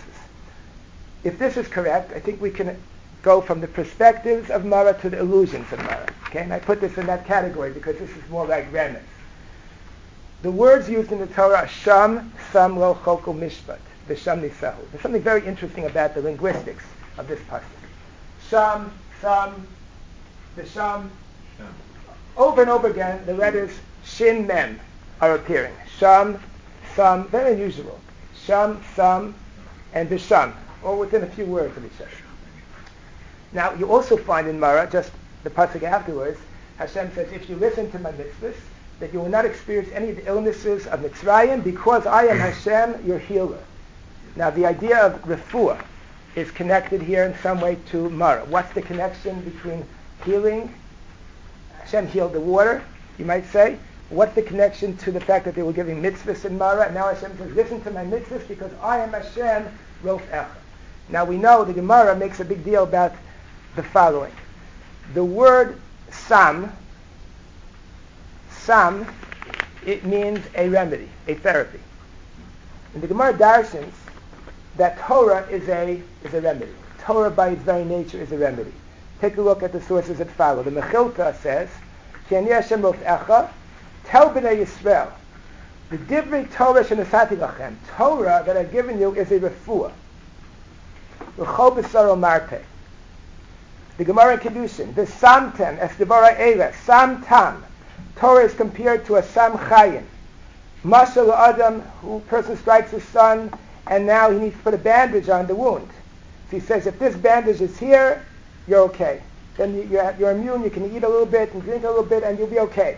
If this is correct, I think we can go from the perspectives of Mara to the illusions of Mara. Okay, and I put this in that category because this is more like Remes. The words used in the Torah are Sham Sam Lo Choko Mishpat, the Sham Nisahu. There's something very interesting about the linguistics of this pasuk. Sham, Sam, the Sham. Over and over again, the letters Shin Mem are appearing. Sham, Sam, very unusual. Sham, Sam, and the Sham, all within a few words of each other. Now, you also find in Mara, just the pasuk afterwards, Hashem says, if you listen to my mitzvahs, that you will not experience any of the illnesses of Mitzrayim, because I am Hashem, your healer. Now, the idea of refuah is connected here in some way to Mara. What's the connection between healing? Hashem healed the water, you might say. What's the connection to the fact that they were giving mitzvahs in Mara? And now Hashem says, listen to my mitzvahs because I am Hashem, Rof Echa. Now, we know the Gemara makes a big deal about the following. The word Sam, Sam, it means a remedy, a therapy. And the Gemara darshans that Torah is a is a remedy. Torah by its very nature is a remedy. Take a look at the sources that follow. The Mechilta says, Ki ani Hashem Rofecha, tell Bnei Yisrael, the Divrei Torah shenasati lachem, Torah that I've given you is a refuah. L'chol b'saro marpeh. The Gemara in Kedushin, the Samtem, es devara eila, Samtam. Torah is compared to a Sam Chayin. Mashal Adam, who person strikes his son, and now he needs to put a bandage on the wound. So he says, if this bandage is here, you're okay. Then you, you're, you're immune, you can eat a little bit and drink a little bit, and you'll be okay.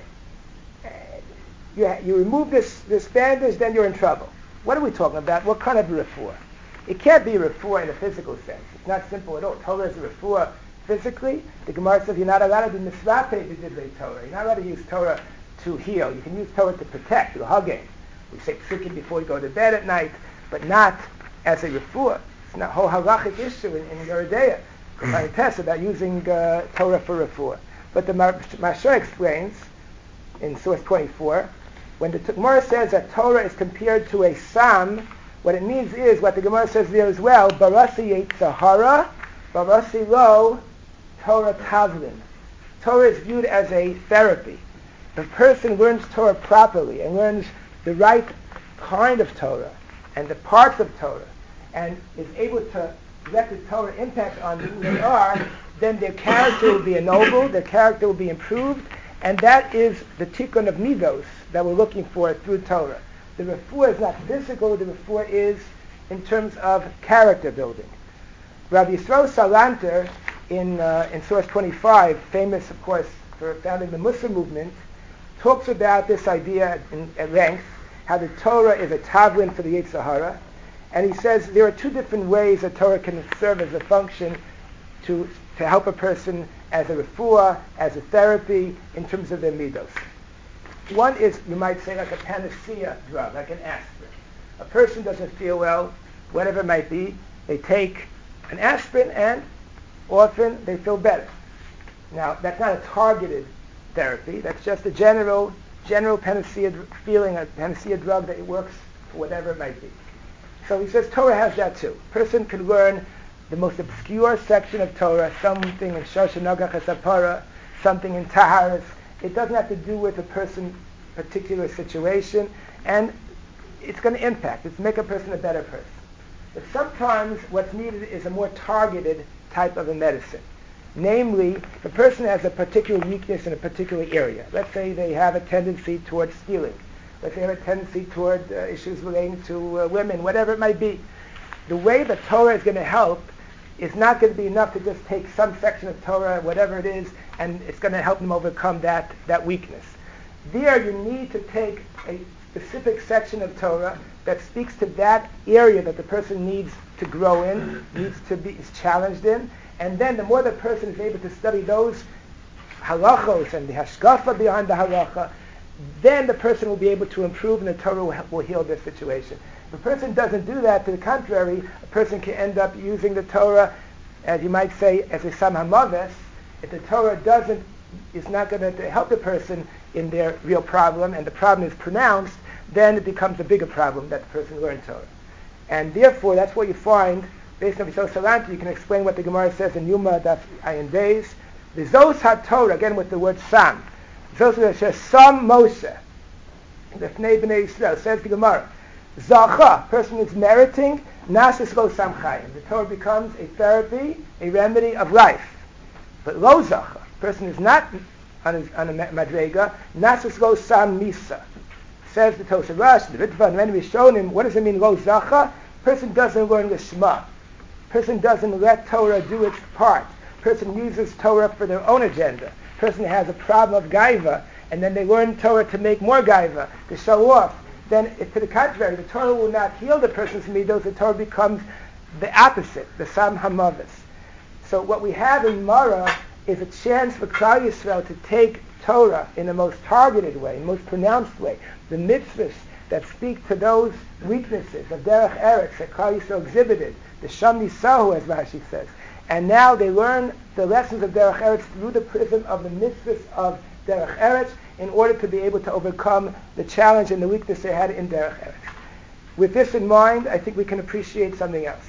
You, you remove this, this bandage, then you're in trouble. What are we talking about? What kind of refuah? It can't be refuah in a physical sense. It's not simple at all. Torah is a refuah physically. The Gemara says you're not allowed to be misrape b'divrei Torah. You're not allowed to use Torah to heal. You can use Torah to protect, to hugging. We say psukim before you go to bed at night, but not as a refuah. It's not a whole halachic issue in, in Yeridea. The test about using uh, Torah for refuah. But the Mashar explains in source twenty-four, when the Gemara says that Torah is compared to a Sam, what it means is what the Gemara says there as well, Barasi Yetzahara, Barasi Lo, Torah Tavlin. Torah is viewed as a therapy. If a person learns Torah properly and learns the right kind of Torah and the parts of Torah and is able to let the Torah impact on who they are, then their character will be ennobled, their character will be improved, and that is the tikkun of midos that we're looking for through Torah. The refuah is not physical, the refuah is in terms of character building. Rabbi Yisrael Salanter, in, uh, in source twenty-five, famous of course for founding the Muslim movement, talks about this idea in, at length, how the Torah is a tavlin for the Yetzer Hara, and he says there are two different ways that Torah can serve as a function to, to help a person as a refuah, as a therapy, in terms of their midos. One is, you might say, like a panacea drug, like an aspirin. A person doesn't feel well, whatever it might be, they take an aspirin and often they feel better. Now, that's not a targeted therapy, that's just a general general panacea feeling, a panacea drug that works for whatever it might be. So he says Torah has that too. A person can learn the most obscure section of Torah, something in Shosha Nagach HaSapara, something in Taharis. It doesn't have to do with a person particular situation, and it's going to impact. It's make a person a better person. But sometimes what's needed is a more targeted type of a medicine. Namely, if a person has a particular weakness in a particular area. Let's say they have a tendency towards stealing. Let's say they have a tendency toward uh, issues relating to uh, women, whatever it might be. The way the Torah is going to help is not going to be enough to just take some section of Torah, whatever it is, and it's going to help them overcome that, that weakness. There you need to take a specific section of Torah that speaks to that area that the person needs to grow in, needs to be is challenged in, and then the more the person is able to study those halachos and the hashkafa behind the halacha, then the person will be able to improve and the Torah will, will heal their situation. If a person doesn't do that, to the contrary, a person can end up using the Torah, as you might say, as a sam hamaves. If the Torah doesn't, is not going to help the person in their real problem, and the problem is pronounced, then it becomes a bigger problem that the person learned Torah. And therefore, that's what you find, based on V'sos Salanti, you can explain what the Gemara says in Yuma Daf Ayin Beis. V'zos HaTorah, again with the word sam. V'zos HaTorah says, Sam Moshe. Lefnei B'nei Yisrael, says the Gemara. Zacha, person is meriting, Nasis Lo Sam Chayim. The Torah becomes a therapy, a remedy of life. But Lo Zacha, person is not on a, on a madrega, Nasis Lo Sam Misa. Says the Tosha Rash, the Ritva, and when we've shown him, what does it mean, Lo Zacha? Person doesn't learn the Shema. Person doesn't let Torah do its part. Person uses Torah for their own agenda. Person has a problem of gaiva, and then they learn Torah to make more gaiva, to show off. Then, if to the contrary, the Torah will not heal the person's midos, the Torah becomes the opposite, the Sam Hamavis. So what we have in Mara is a chance for Klal Yisrael to take Torah in the most targeted way, in the most pronounced way, the mitzvahs that speak to those weaknesses of Derech Eretz that Klal Yisrael exhibited, the Sham Nisahu, as Rashi says. And now they learn the lessons of Derech Eretz through the prism of the mitzvahs of Derech Eretz in order to be able to overcome the challenge and the weakness they had in Derech Eretz. With this in mind, I think we can appreciate something else.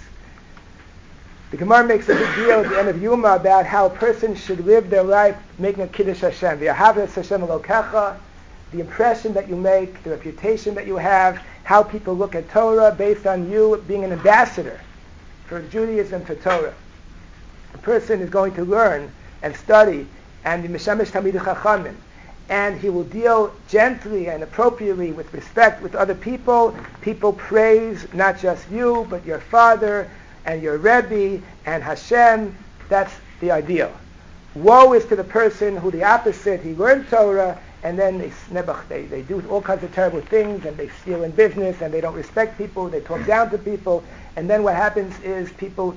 The Gemara makes a big deal at the end of Yuma about how a person should live their life making a Kiddush Hashem. V'yahavas Hashem Elokecha, the impression that you make, the reputation that you have, how people look at Torah based on you being an ambassador for Judaism, for Torah. A person is going to learn and study and be Mishamesh Talmidei Chachamim, and he will deal gently and appropriately with respect with other people. People praise not just you, but your father and your Rebbe and Hashem. That's the ideal. Woe is to the person who the opposite, he learned Torah, and then they snebach, they, they do all kinds of terrible things, and they steal in business, and they don't respect people, they talk down to people, and then what happens is people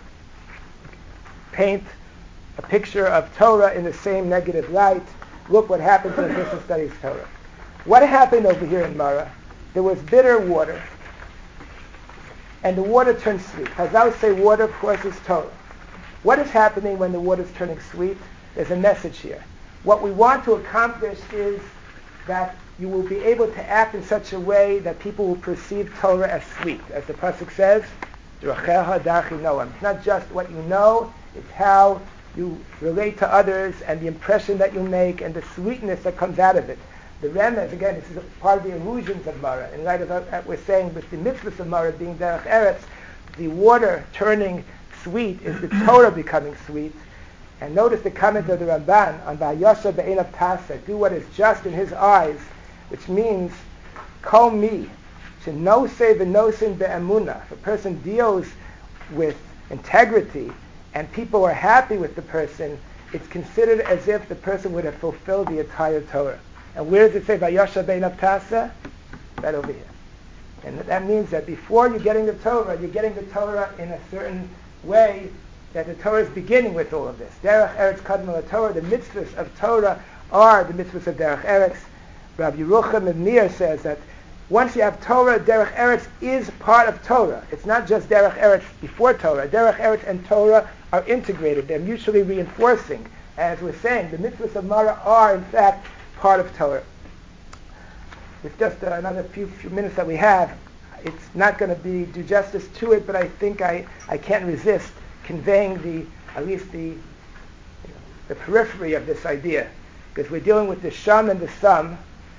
paint a picture of Torah in the same negative light. Look what happens when a person studies Torah. What happened over here in Mara? There was bitter water, and the water turned sweet. Chazal say water, of course, is Torah. What is happening when the water is turning sweet? There's a message here. What we want to accomplish is that you will be able to act in such a way that people will perceive Torah as sweet. As the pasuk says, it's not just what you know, it's how you relate to others and the impression that you make and the sweetness that comes out of it. The remez, again, this is part of the illusions of Mara. In light of what we're saying with the mitzvahs of Mara being Derech Eretz, the water turning sweet is the Torah becoming sweet. And notice the comment of the Ramban on Vayasha Be'enav Tasa, do what is just in his eyes, which means, Kol mi, shenoseh v'nosin be'emunah. If a person deals with integrity and people are happy with the person, it's considered as if the person would have fulfilled the entire Torah. And where does it say Vayasha Be'enav Tasa? Right over here. And that means that before you're getting the Torah, you're getting the Torah in a certain way, that the Torah is beginning with all of this. Derech Eretz Kadmon Torah, the mitzvahs of Torah are the mitzvahs of Derech Eretz. Rabbi Yerucham of Mir says that once you have Torah, Derech Eretz is part of Torah. It's not just Derech Eretz before Torah. Derech Eretz and Torah are integrated. They're mutually reinforcing. As we're saying, the mitzvahs of Mara are, in fact, part of Torah. With just uh, another few, few minutes that we have, it's not going to be do justice to it, but I think I, I can't resist conveying the, at least the, you know, the periphery of this idea. Because we're dealing with the Sham and the Sam,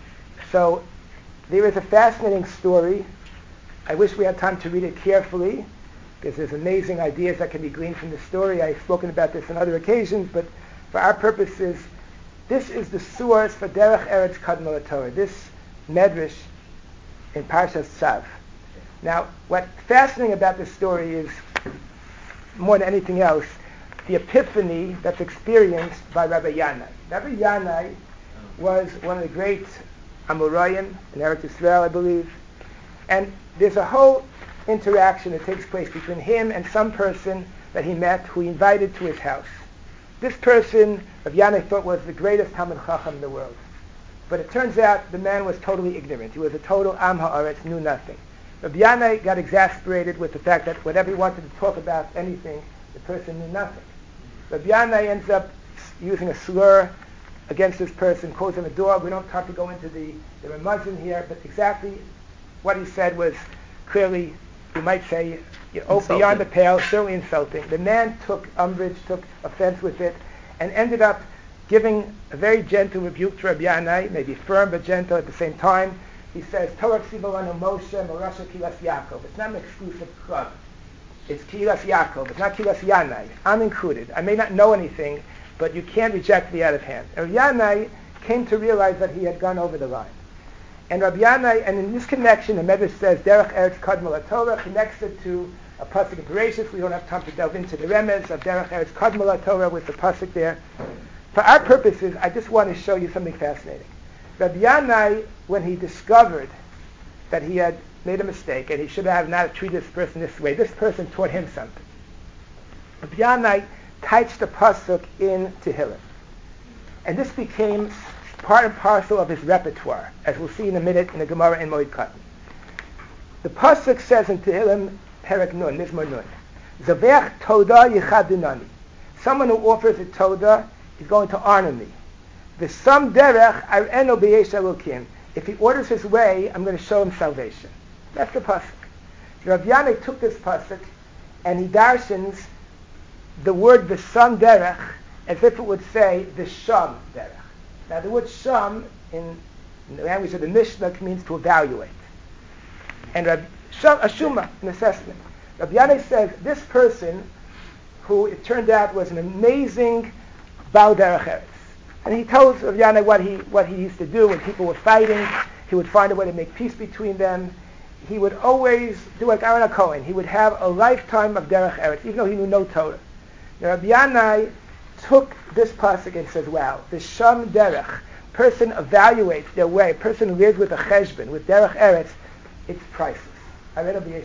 So there is a fascinating story. I wish we had time to read it carefully, because there's amazing ideas that can be gleaned from the story. I've spoken about this on other occasions, but for our purposes, this is the source for Derech Eretz Kadmol HaTorah, this medrash in Parshas Tzav. Now, what's fascinating about this story is, more than anything else, the epiphany that's experienced by Rabbi Yanai. Rabbi Yanai was one of the great Amoraim in Eretz Yisrael, I believe, and there's a whole interaction that takes place between him and some person that he met who he invited to his house. This person, Rabbi Yanai thought was the greatest Talmid Chacham in the world. But it turns out the man was totally ignorant. He was a total Am Ha'aretz, knew nothing. Rabbi Yanai got exasperated with the fact that whatever he wanted to talk about anything, the person knew nothing. Rabbi Yanai ends up using a slur against this person, calls him a dog. We don't have to go into the, the Ramazan here, but exactly what he said was clearly, you might say, you know, beyond the pale, certainly insulting. The man took umbrage, took offense with it, and ended up giving a very gentle rebuke to Rabbi Yanai, maybe firm but gentle at the same time. He says, Torah Ksibalanu Moshe Morasha Kilas Yaakov. It's not an exclusive club. It's Kilas Yaakov. It's not Kilas Yanai. I'm included. I may not know anything, but you can't reject me out of hand. And Rabbi Yanai came to realize that he had gone over the line. And Rabbi Yanai, and in this connection, the Medrash says, Derech Eretz Kadmol HaTorah, connects it to a pasuk in Bereshit. We don't have time to delve into the remez of Derech Eretz Kadmol HaTorah with the pasuk there. For our purposes, I just want to show you something fascinating. Rabbi Yanai, when he discovered that he had made a mistake and he should have not treated this person this way, this person taught him something. Rabbi Yanai touched the pasuk in Tehillim. And this became part and parcel of his repertoire, as we'll see in a minute in the Gemara in Moed Katan. The pasuk says in Tehillim, Perek Nun, Mizmor Nun, Zavech Toda Yichadinani. Someone who offers a Toda is going to honor me. V'sam derech ar'eno b'yesh elokim. If he orders his way, I'm going to show him salvation. That's the pasuk. Rabbi Yanai took this pasuk and he darshans the word v'sam derech as if it would say v'sham derech. Now the word sham in, in the language of the Mishnah means to evaluate. And Rabbi Sham, a shuma, an assessment. Rabbi Yanai says this person, who it turned out was an amazing Baal Derech Eretz. And he tells Rabbi Yanai what he what he used to do when people were fighting. He would find a way to make peace between them. He would always do like Aaron HaKohen. He would have a lifetime of Derech Eretz, even though he knew no Torah. Now Rabbi Yanai took this pasuk and says, wow, the Sham Derech, person evaluates their way, a person who lives with a cheshbon, with Derech Eretz, it's priceless. Rabbi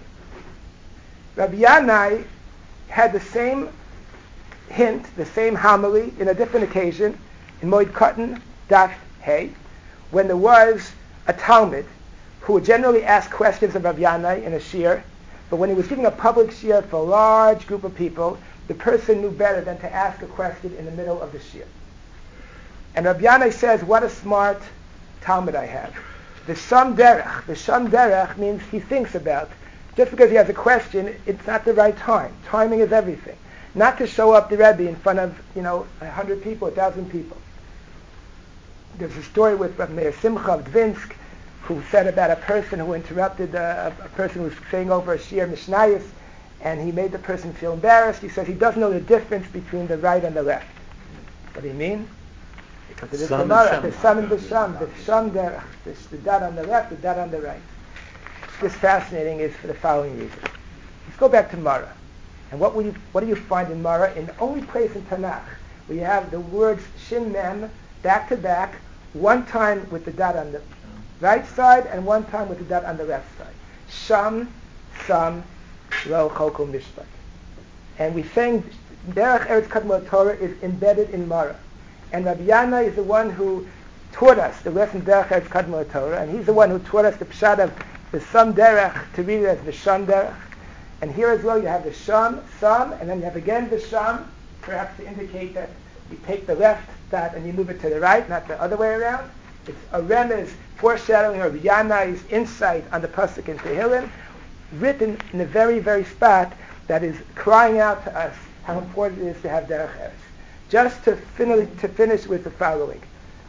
Yanai had the same hint, the same homily, in a different occasion, in Moed Katan, Daf Hey, when there was a Talmud who would generally ask questions of Rabbi Yanai in a shir, but when he was giving a public shir for a large group of people, the person knew better than to ask a question in the middle of the shir. And Rabbi Yanai says, what a smart Talmud I have. The Sham Derech, the Sham Derech means he thinks about. Just because he has a question, it's not the right time. Timing is everything. Not to show up the Rebbe in front of, you know, a hundred people, a thousand people. There's a story with Rabbi Meir Simcha of Dvinsk, who said about a person who interrupted uh, a, a person who was saying over a shir Mishnayos, and he made the person feel embarrassed. He says he doesn't know the difference between the right and the left. What do you mean? Because it is the Gemara, the Sam and the Sham, the Sham Derech, the dot on the left, the dot on the right. This fascinating is for the following reason. Let's go back to Mara. And what will you what do you find in Mara? In the only place in Tanakh where you have the words Shin Mem back to back, one time with the dot on the right side and one time with the dot on the left side. Sham, Sam, Lo Chokol Mishpat. And we're saying Derech Eretz Kadmol Torah is embedded in Mara. And Rabbi Yanai is the one who taught us the lesson Derech Eretz Kadmol Torah, and he's the one who taught us the pshat of the Sam Derech to read it as the Sham Derech. And here as well you have the Sham, Sam, and then you have again the Sham, perhaps to indicate that you take the left dot and you move it to the right, not the other way around. It's a remez foreshadowing of Yanai's insight on the pasuk in Tehillim, written in the very, very spot that is crying out to us how important it is to have Derech Eretz. Just to, fin- to finish with the following.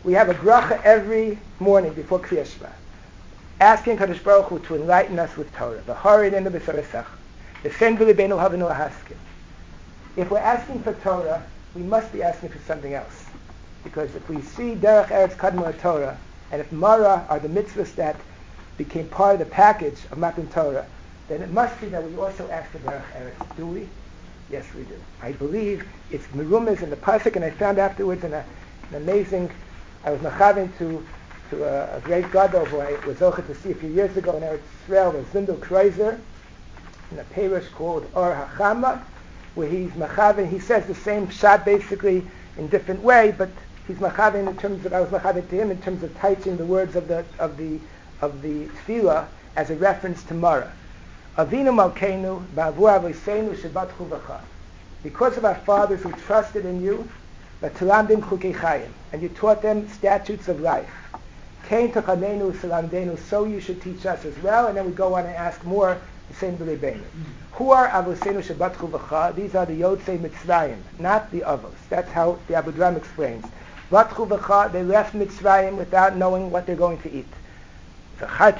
We have a bracha every morning before Kriyas Shema, asking Kadosh Baruch Hu to enlighten us with Torah. V'harinenu b'saresecha. V'sen v'libeinu havenu lahaskel. If we're asking for Torah, we must be asking for something else. Because if we see Derech Eretz Kadma Torah, and if Mara are the mitzvahs that became part of the package of Matan Torah, then it must be that we also ask for Derech Eretz. Do we? Yes, we do. I believe it's Merumas in the Pasuk, and I found afterwards in a, an amazing, I was machavin to, to a, a great gadol who I was zocher to see a few years ago in Eretz Yisrael, was Zindel Kreiser, in a parish called Or HaChama, where he's machavin. He says the same pshat basically in different way, but he's machavin in terms of, I was machavin to him in terms of teaching the words of the of the of the tefillah as a reference to Mara. Avinu Malkeinu ba'avu avoseinu shebatchu v'cha. Because of our fathers who trusted in you, v'tilamdim chukei chayim, and you taught them statutes of life. Kein tachanenu salamdenu, so you should teach us as well. And then we go on and ask more. The same b'lebeinu. Who are avoseinu shebatchu v'cha? These are the Yotzei Mitzrayim, not the Avos. That's how the Abu Dram explains. Batchu v'cha, they left Mitzrayim without knowing what they're going to eat. So what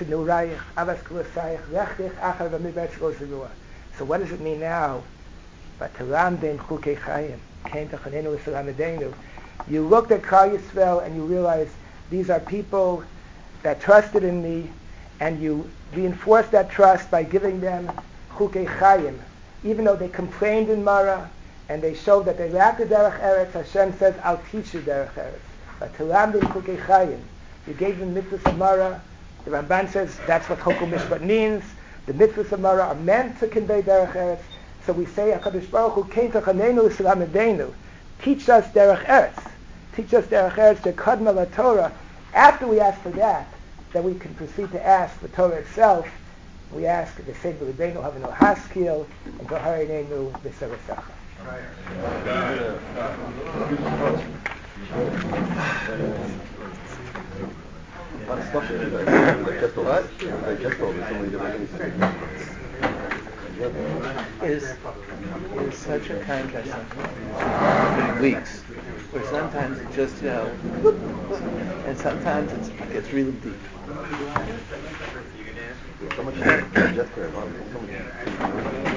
does it mean now? You looked at Klal Yisrael and you realized these are people that trusted in me, and you reinforced that trust by giving them chukei chayim. Even though they complained in Mara and they showed that they lacked the derech eretz, Hashem says, I'll teach you derech eretz. You gave them mitzvahs of Mara. The Ramban says that's what Chokul Mishpat means. The mitzvahs of Mara are meant to convey derech eretz. So we say, HaKadosh Baruch Hu kein tachanenu l'selamedeinu. Teach us derech eretz. Teach us derech eretz to kadma la Torah. After we ask for that, then we can proceed to ask the Torah itself. We ask the same b'lebeinu havenu haskil and v'harinenu b'saresecha. Is is such a kind lesson. Weeks, where sometimes it just you know, and sometimes it's it's really deep. So much